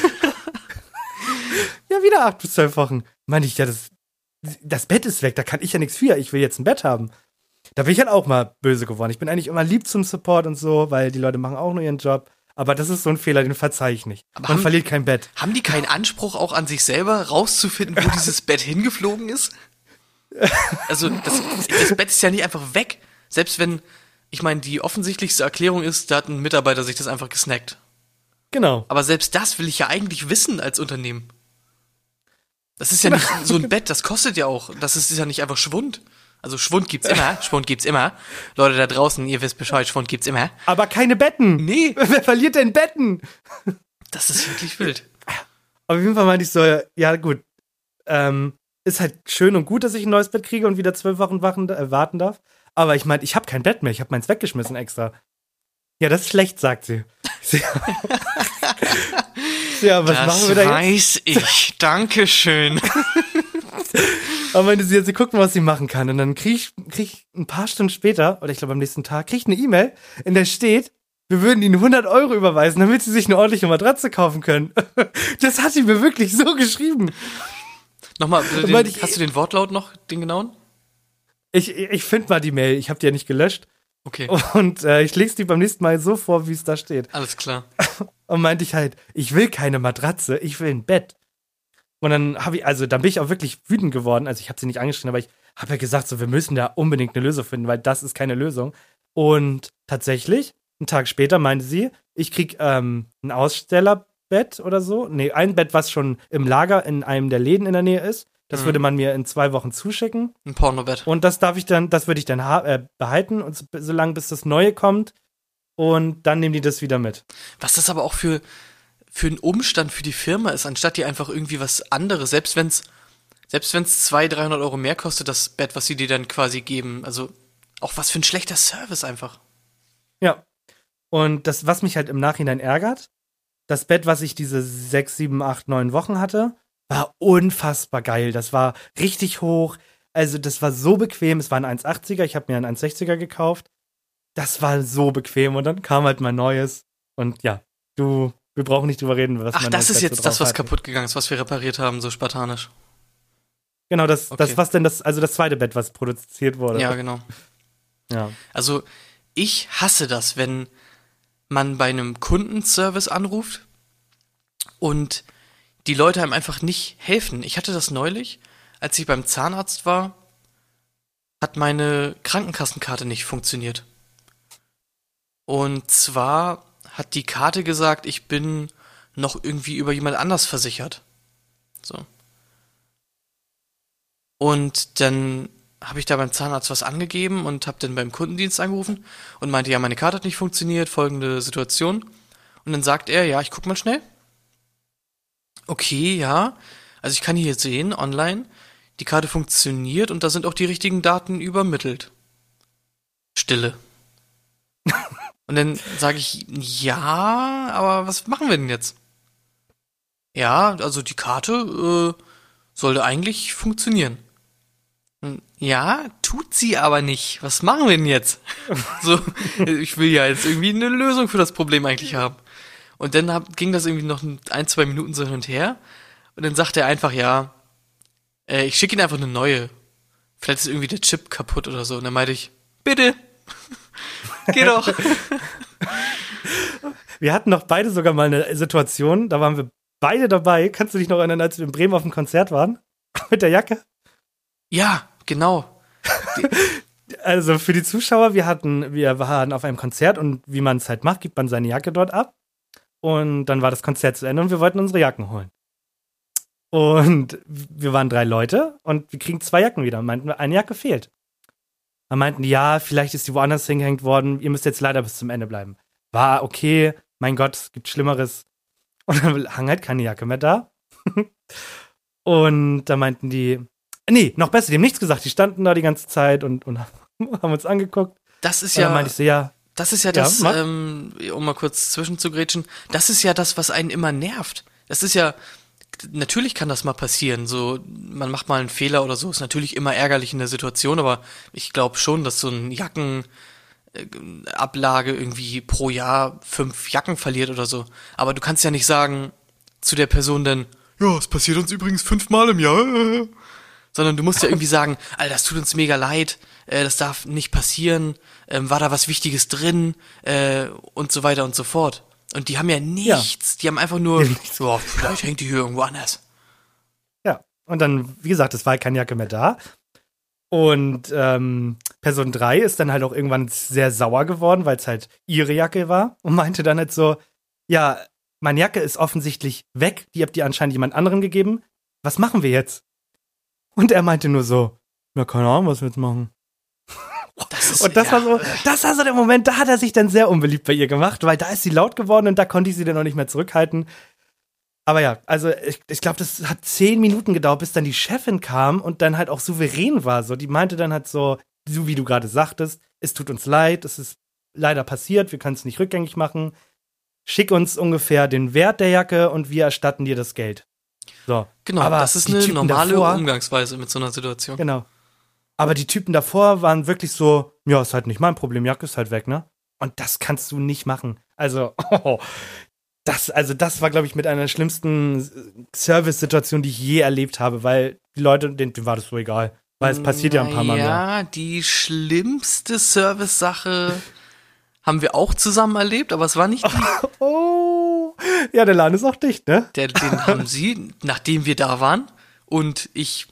Ja, wieder 8 bis 12 Wochen. Meinte ich, ja, das Bett ist weg, da kann ich ja nichts für. Ich will jetzt ein Bett haben. Da bin ich halt auch mal böse geworden. Ich bin eigentlich immer lieb zum Support und so, weil die Leute machen auch nur ihren Job. Aber das ist so ein Fehler, den verzeih ich nicht. Aber Man verliert kein Bett. Haben die keinen Anspruch auch an sich selber, rauszufinden, wo dieses Bett hingeflogen ist? Also, das Bett ist ja nicht einfach weg. Selbst wenn, ich meine, die offensichtlichste Erklärung ist, da hat ein Mitarbeiter sich das einfach gesnackt. Genau. Aber selbst das will ich ja eigentlich wissen als Unternehmen. Das ist ja nicht so ein Bett, das kostet ja auch. Das ist ja nicht einfach Schwund. Also Schwund gibt's immer. Leute da draußen, ihr wisst Bescheid, Schwund gibt's immer. Aber keine Betten. Nee, Wer verliert denn Betten? das ist wirklich wild. Auf jeden Fall meinte ich so, ja gut, ist halt schön und gut, dass ich ein neues Bett kriege und wieder 12 Wochen warten darf. Aber ich meinte, ich habe kein Bett mehr, ich habe meins weggeschmissen extra. Ja, das ist schlecht, sagt sie. Ja, was machen wir da jetzt? Weiß ich. Dankeschön. Aber meinte sie guckt mal, was sie machen kann. Und dann krieg ich ein paar Stunden später, oder ich glaube am nächsten Tag, krieg ich eine E-Mail, in der steht, wir würden ihnen 100 Euro überweisen, damit sie sich eine ordentliche Matratze kaufen können. Das hat sie mir wirklich so geschrieben. Nochmal, Meinte ich- hast du den Wortlaut noch, den genauen? Ich finde mal die Mail, ich habe die ja nicht gelöscht. Okay, Und ich lese die beim nächsten Mal so vor, wie es da steht. alles klar. Und meinte ich halt, ich will keine Matratze, ich will ein Bett. Und dann dann bin ich auch wirklich wütend geworden. Also ich habe sie nicht angeschrien, aber ich habe ja gesagt, so, wir müssen da unbedingt eine Lösung finden, weil das ist keine Lösung. Und tatsächlich, Einen Tag später meinte sie, ich krieg ein Ausstellerbett oder so. Nee, ein Bett, was schon im Lager in einem der Läden in der Nähe ist. Das würde man mir in 2 Wochen zuschicken. Ein Pornobett. Und das würde ich dann behalten, und solange bis das Neue kommt. Und dann nehmen die das wieder mit. Was das aber auch für einen Umstand für die Firma ist, anstatt die einfach irgendwie was anderes, selbst wenn es 200-300 Euro mehr kostet, das Bett, was sie dir dann quasi geben. Also auch was für ein schlechter Service einfach. Ja. Und das, was mich halt im Nachhinein ärgert, das Bett, was ich diese 6, 7, 8, 9 Wochen hatte, war unfassbar geil. Das war richtig hoch. Also das war so bequem. Es war ein 1,80er. Ich habe mir einen 1,60er gekauft. Das war so bequem. Und dann kam halt mein neues. Und ja, wir brauchen nicht drüber reden, was Ach, mein das neues ist Bett jetzt so das, drauf was hat. kaputt gegangen ist, was wir repariert haben, so spartanisch. Genau, das Okay. das zweite Bett, was produziert wurde. Ja, genau. Ja. Also ich hasse das, wenn man bei einem Kundenservice anruft und die Leute einem einfach nicht helfen. Ich hatte das neulich, als ich beim Zahnarzt war, hat meine Krankenkassenkarte nicht funktioniert. Und zwar hat die Karte gesagt, ich bin noch irgendwie über jemand anders versichert. So. Und dann habe ich da beim Zahnarzt was angegeben und habe dann beim Kundendienst angerufen und meinte, ja, meine Karte hat nicht funktioniert, folgende Situation. Und dann sagt er, ja, ich guck mal schnell. Okay, ja. Also ich kann hier sehen, online, die Karte funktioniert und da sind auch die richtigen Daten übermittelt. Stille. Und dann sage ich, ja, aber was machen wir denn jetzt? Ja, also die Karte sollte eigentlich funktionieren. Ja, tut sie aber nicht. Was machen wir denn jetzt? So, ich will ja jetzt irgendwie eine Lösung für das Problem eigentlich haben. Und dann ging das irgendwie noch 1-2 Minuten so hin und her. Und dann sagt er einfach, ja, ich schicke Ihnen einfach eine neue. Vielleicht ist irgendwie der Chip kaputt oder so. Und dann meinte ich, bitte, geh doch. Wir hatten doch beide sogar mal eine Situation, da waren wir beide dabei. Kannst du dich noch erinnern, als wir in Bremen auf dem Konzert waren? Mit der Jacke? Ja, genau. Also für die Zuschauer, wir waren auf einem Konzert und wie man es halt macht, gibt man seine Jacke dort ab. Und dann war das Konzert zu Ende und wir wollten unsere Jacken holen. Und wir waren 3 Leute und wir kriegen 2 Jacken wieder. Und meinten, eine Jacke fehlt. Dann meinten die, ja, vielleicht ist die woanders hingehängt worden. Ihr müsst jetzt leider bis zum Ende bleiben. War okay, mein Gott, es gibt Schlimmeres. Und dann hang halt keine Jacke mehr da. Und da meinten die, nee, noch besser, die haben nichts gesagt. Die standen da die ganze Zeit und haben uns angeguckt. Das ist Und ja. dann meinte ich so, ja. Das ist ja das, um mal kurz zwischenzugrätschen, das ist ja das, was einen immer nervt. Das ist ja, natürlich kann das mal passieren, so, man macht mal einen Fehler oder so, ist natürlich immer ärgerlich in der Situation, aber ich glaube schon, dass so ein Jackenablage irgendwie pro Jahr 5 Jacken verliert oder so. Aber du kannst ja nicht sagen zu der Person dann, ja, es passiert uns übrigens 5-mal im Jahr. Sondern du musst ja irgendwie sagen, Alter, das tut uns mega leid, das darf nicht passieren, war da was Wichtiges drin, und so weiter und so fort. Und die haben ja nichts, die haben einfach nur, ja, vielleicht hängt die hier irgendwo anders. Ja, und dann, wie gesagt, es war keine Jacke mehr da. Und Person 3 ist dann halt auch irgendwann sehr sauer geworden, weil es halt ihre Jacke war und meinte dann halt so, ja, meine Jacke ist offensichtlich weg, die habt ihr anscheinend jemand anderen gegeben, was machen wir jetzt? Und er meinte nur so, ja, keine Ahnung, was wir jetzt machen. Und das war so der Moment, da hat er sich dann sehr unbeliebt bei ihr gemacht, weil da ist sie laut geworden und da konnte ich sie dann noch nicht mehr zurückhalten. Aber ja, also ich glaube, das hat 10 Minuten gedauert, bis dann die Chefin kam und dann halt auch souverän war. So, die meinte dann halt so wie du gerade sagtest, es tut uns leid, es ist leider passiert, wir können es nicht rückgängig machen. Schick uns ungefähr den Wert der Jacke und wir erstatten dir das Geld. So. Genau, aber das ist die eine Typen normale davor, Umgangsweise mit so einer Situation. Genau. Aber die Typen davor waren wirklich so, ja, ist halt nicht mein Problem, Jacke ist halt weg, ne? Und das kannst du nicht machen. Also, das war, glaube ich, mit einer der schlimmsten Service-Situationen, die ich je erlebt habe, weil die Leute, denen war das so egal. Weil es passiert ja ein paar Mal mehr. Ja, die schlimmste Service-Sache haben wir auch zusammen erlebt, aber es war nicht die. Oh, ja, der Laden ist auch dicht, ne? Den haben sie, nachdem wir da waren. Und ich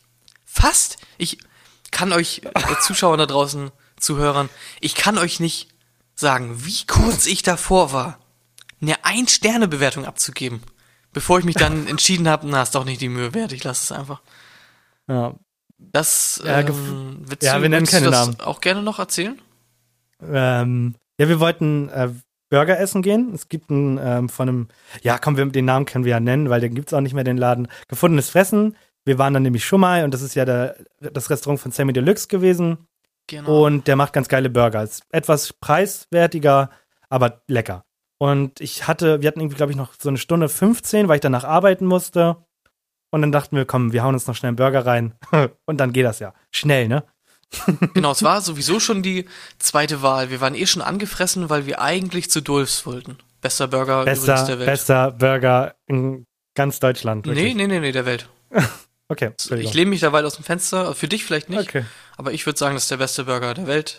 kann euch, Zuschauer da draußen, Zuhörern, ich kann euch nicht sagen, wie kurz ich davor war, eine 1-Sterne-Bewertung abzugeben, bevor ich mich dann entschieden habe, na, ist doch nicht die Mühe wert, ich lasse es einfach. Ja. Das, Ja, willst wir du nennen keine das Namen. auch gerne noch erzählen? Ja, wir wollten Burger essen gehen. Es gibt von einem, ja komm, den Namen können wir ja nennen, weil den gibt's auch nicht mehr, den Laden. Gefundenes Fressen. Wir waren dann nämlich schon mal und das ist ja das Restaurant von Sammy Deluxe gewesen. Genau. Und der macht ganz geile Burger. Ist etwas preiswertiger, aber lecker. Und wir hatten irgendwie, glaube ich, noch so 1:15, weil ich danach arbeiten musste. Und dann dachten wir, komm, wir hauen uns noch schnell einen Burger rein. Und dann geht das ja. Schnell, ne? Genau, es war sowieso schon die zweite Wahl. Wir waren eh schon angefressen, weil wir eigentlich zu Dulfs wollten. Bester Burger übrigens der Welt. Bester Burger in ganz Deutschland. Wirklich. Nee, der Welt. Okay, Ich lehne mich da weit aus dem Fenster. Für dich vielleicht nicht. Okay. Aber ich würde sagen, das ist der beste Burger der Welt.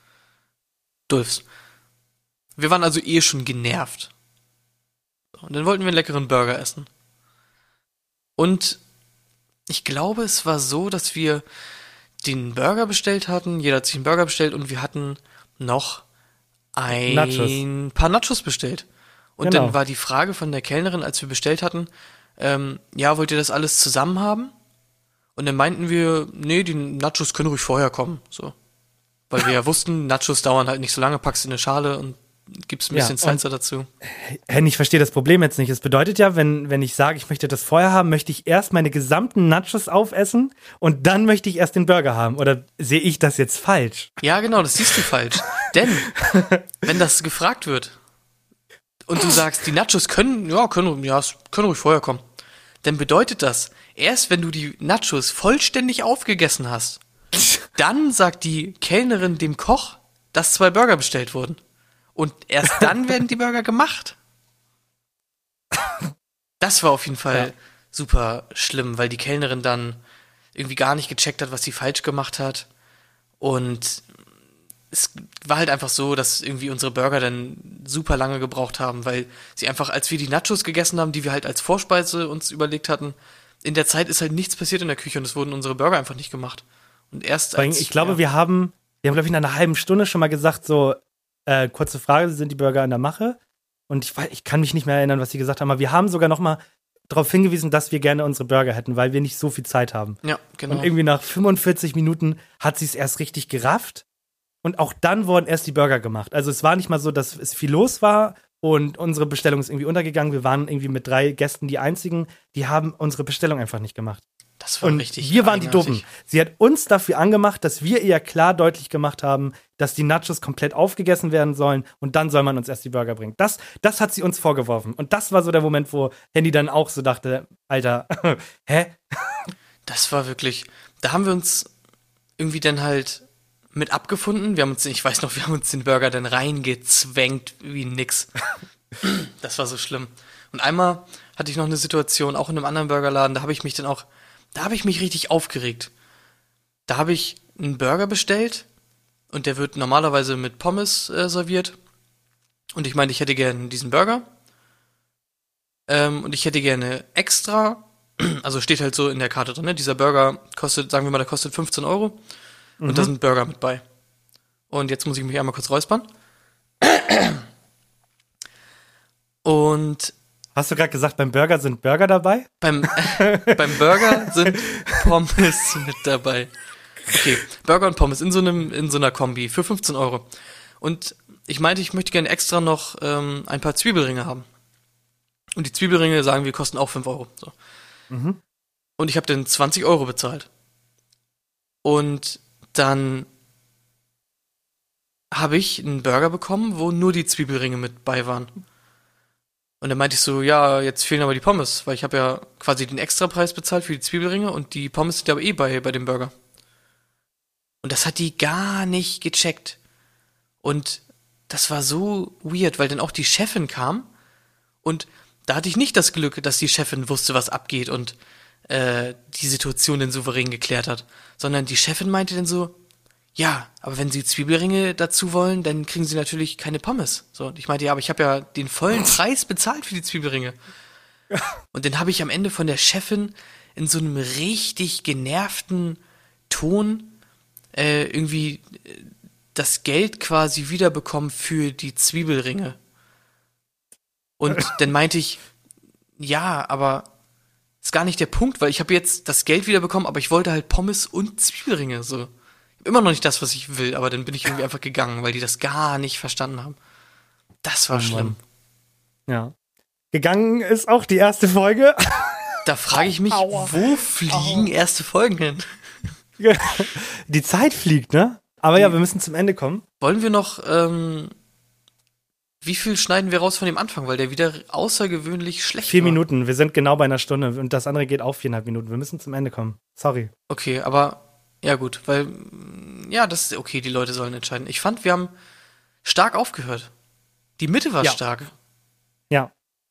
Dulfs. Wir waren also eh schon genervt. Und dann wollten wir einen leckeren Burger essen. Und ich glaube, es war so, dass wir den Burger bestellt hatten. Jeder hat sich einen Burger bestellt und wir hatten noch ein paar Nachos bestellt. Und Genau. dann war die Frage von der Kellnerin, als wir bestellt hatten, ja, wollt ihr das alles zusammen haben? Und dann meinten wir, nee, die Nachos können ruhig vorher kommen. So. Weil wir ja wussten, Nachos dauern halt nicht so lange, packst in eine Schale und gibst ein bisschen Salsa dazu. Henny, ich verstehe das Problem jetzt nicht. Es bedeutet ja, wenn ich sage, ich möchte das vorher haben, möchte ich erst meine gesamten Nachos aufessen und dann möchte ich erst den Burger haben. Oder sehe ich das jetzt falsch? Ja, genau, das siehst du falsch. Denn, wenn das gefragt wird und du sagst, die Nachos können ruhig vorher kommen, dann bedeutet das, erst wenn du die Nachos vollständig aufgegessen hast, dann sagt die Kellnerin dem Koch, dass 2 Burger bestellt wurden. Und erst dann werden die Burger gemacht. Das war auf jeden Fall super schlimm, weil die Kellnerin dann irgendwie gar nicht gecheckt hat, was sie falsch gemacht hat. Und es war halt einfach so, dass irgendwie unsere Burger dann super lange gebraucht haben, weil sie einfach, als wir die Nachos gegessen haben, die wir halt als Vorspeise uns überlegt hatten, in der Zeit ist halt nichts passiert in der Küche und es wurden unsere Burger einfach nicht gemacht. Und erst als, Ich glaube, wir haben, glaube ich, in einer halben Stunde schon mal gesagt, so, kurze Frage, sind die Burger in der Mache? Und ich kann mich nicht mehr erinnern, was sie gesagt haben, aber wir haben sogar noch mal darauf hingewiesen, dass wir gerne unsere Burger hätten, weil wir nicht so viel Zeit haben. Ja, genau. Und irgendwie nach 45 Minuten hat sie es erst richtig gerafft und auch dann wurden erst die Burger gemacht. Also es war nicht mal so, dass es viel los war und unsere Bestellung ist irgendwie untergegangen. Wir waren irgendwie mit 3 Gästen die einzigen, die haben unsere Bestellung einfach nicht gemacht. Das war Und richtig wir waren die eigenartig. Doofen. Sie hat uns dafür angemacht, dass wir ihr klar deutlich gemacht haben, dass die Nachos komplett aufgegessen werden sollen und dann soll man uns erst die Burger bringen. Das hat sie uns vorgeworfen. Und das war so der Moment, wo Handy dann auch so dachte, Alter, hä? Das war wirklich, da haben wir uns irgendwie dann halt mit abgefunden. Ich weiß noch, wir haben uns den Burger dann reingezwängt wie nix. Das war so schlimm. Und einmal hatte ich noch eine Situation, auch in einem anderen Burgerladen, da habe ich mich richtig aufgeregt. Da habe ich einen Burger bestellt und der wird normalerweise mit Pommes serviert. Und ich meinte, ich hätte gerne diesen Burger. Und ich hätte gerne extra, also steht halt so in der Karte drin, ne? Dieser Burger kostet, sagen wir mal, der kostet 15 Euro. Und da sind Burger mit bei. Und jetzt muss ich mich einmal kurz räuspern. Und Hast du gerade gesagt, beim Burger sind Burger dabei? beim Burger sind Pommes mit dabei. Okay, Burger und Pommes in so einer Kombi für 15 Euro. Und ich meinte, ich möchte gerne extra noch ein paar Zwiebelringe haben. Und die Zwiebelringe, sagen wir, kosten auch 5 Euro. So. Und ich habe dann 20 Euro bezahlt. Und dann habe ich einen Burger bekommen, wo nur die Zwiebelringe mit bei waren. Und dann meinte ich so, ja, jetzt fehlen aber die Pommes, weil ich habe ja quasi den Extrapreis bezahlt für die Zwiebelringe und die Pommes sind aber bei dem Burger. Und das hat die gar nicht gecheckt. Und das war so weird, weil dann auch die Chefin kam und da hatte ich nicht das Glück, dass die Chefin wusste, was abgeht und die Situation dann souverän geklärt hat, sondern die Chefin meinte dann so, ja, aber wenn Sie Zwiebelringe dazu wollen, dann kriegen Sie natürlich keine Pommes. So, und ich meinte, ja, aber ich habe ja den vollen Preis bezahlt für die Zwiebelringe. Und dann habe ich am Ende von der Chefin in so einem richtig genervten Ton irgendwie das Geld quasi wiederbekommen für die Zwiebelringe. Und dann meinte ich, ja, aber ist gar nicht der Punkt, weil ich habe jetzt das Geld wiederbekommen, aber ich wollte halt Pommes und Zwiebelringe, so. Ich hab immer noch nicht das, was ich will, aber dann bin ich irgendwie einfach gegangen, weil die das gar nicht verstanden haben. Das war schlimm. Ja. Gegangen ist auch die erste Folge. Da frage ich mich, wo fliegen erste Folgen hin? Die Zeit fliegt, ne? Aber ja, wir müssen zum Ende kommen. Wollen wir noch, wie viel schneiden wir raus von dem Anfang? Weil der wieder außergewöhnlich schlecht 4 war. Minuten, wir sind genau bei einer Stunde und das andere geht auch 4,5 Minuten. Wir müssen zum Ende kommen. Sorry. Okay, aber, ja gut, weil, ja, das ist okay, die Leute sollen entscheiden. Ich fand, wir haben stark aufgehört. Die Mitte war stark. Ja.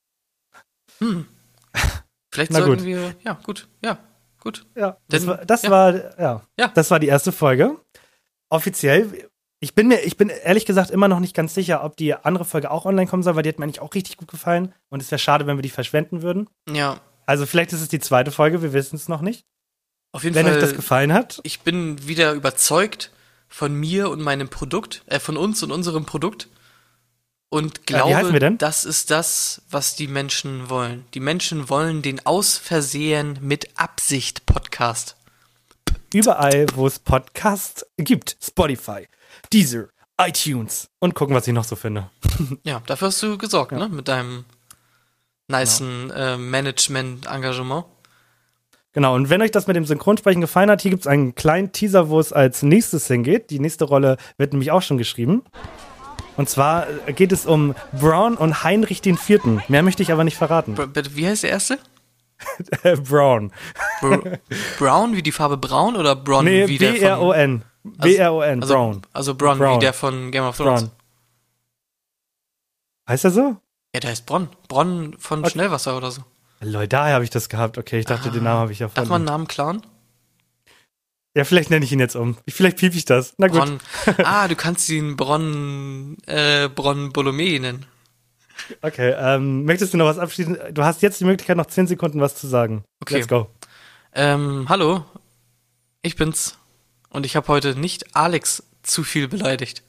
Vielleicht Na sollten gut. wir, gut. Ja, Denn- das war die erste Folge. Offiziell, ich bin ehrlich gesagt immer noch nicht ganz sicher, ob die andere Folge auch online kommen soll, weil die hat mir eigentlich auch richtig gut gefallen und es wäre schade, wenn wir die verschwenden würden. Ja, Also vielleicht ist es die zweite Folge, wir wissen es noch nicht. auf jeden Wenn Fall. euch das gefallen hat, Ich bin wieder überzeugt von mir und meinem Produkt, von uns und unserem Produkt. Und wie heißen wir glaube, denn? das ist das, was die Menschen wollen. Die Menschen wollen den Aus Versehen mit Absicht Podcast. überall, wo es Podcasts gibt. Spotify, Deezer, iTunes und gucken, was ich noch so finde. Ja, dafür hast du gesorgt, Ja. ne? Mit deinem nicen Management-Engagement. Genau, und wenn euch das mit dem Synchronsprechen gefallen hat, hier gibt es einen kleinen Teaser, wo es als nächstes hingeht. Die nächste Rolle wird nämlich auch schon geschrieben. Und zwar geht es um Braun und Heinrich IV. Mehr möchte ich aber nicht verraten. Wie heißt der erste? Braun. Brown wie die Farbe Braun oder Bronn Nee, wie der von... B-R-O-N. B-R-O-N, Braun. Also Bronn Braun. wie der von Game of Thrones. Braun. Heißt er so? Ja, der heißt Bronn. Bronn von Okay. Schnellwasser oder so. Leute, daher habe ich das gehabt. Okay, ich dachte, den Namen habe ich Darf man einen erfunden. Namen klauen? Ja, vielleicht nenne ich ihn jetzt um. Vielleicht piep ich das. Na gut. Bronn. Du kannst ihn Bronn Bolomé nennen. Okay, möchtest du noch was abschließen? Du hast jetzt die Möglichkeit, noch 10 Sekunden was zu sagen. Okay. Let's go. Hallo, ich bin's. Und ich habe heute nicht Alex zu viel beleidigt.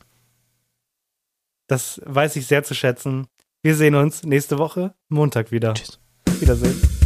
Das weiß ich sehr zu schätzen. Wir sehen uns nächste Woche Montag wieder. Tschüss. Wiedersehen.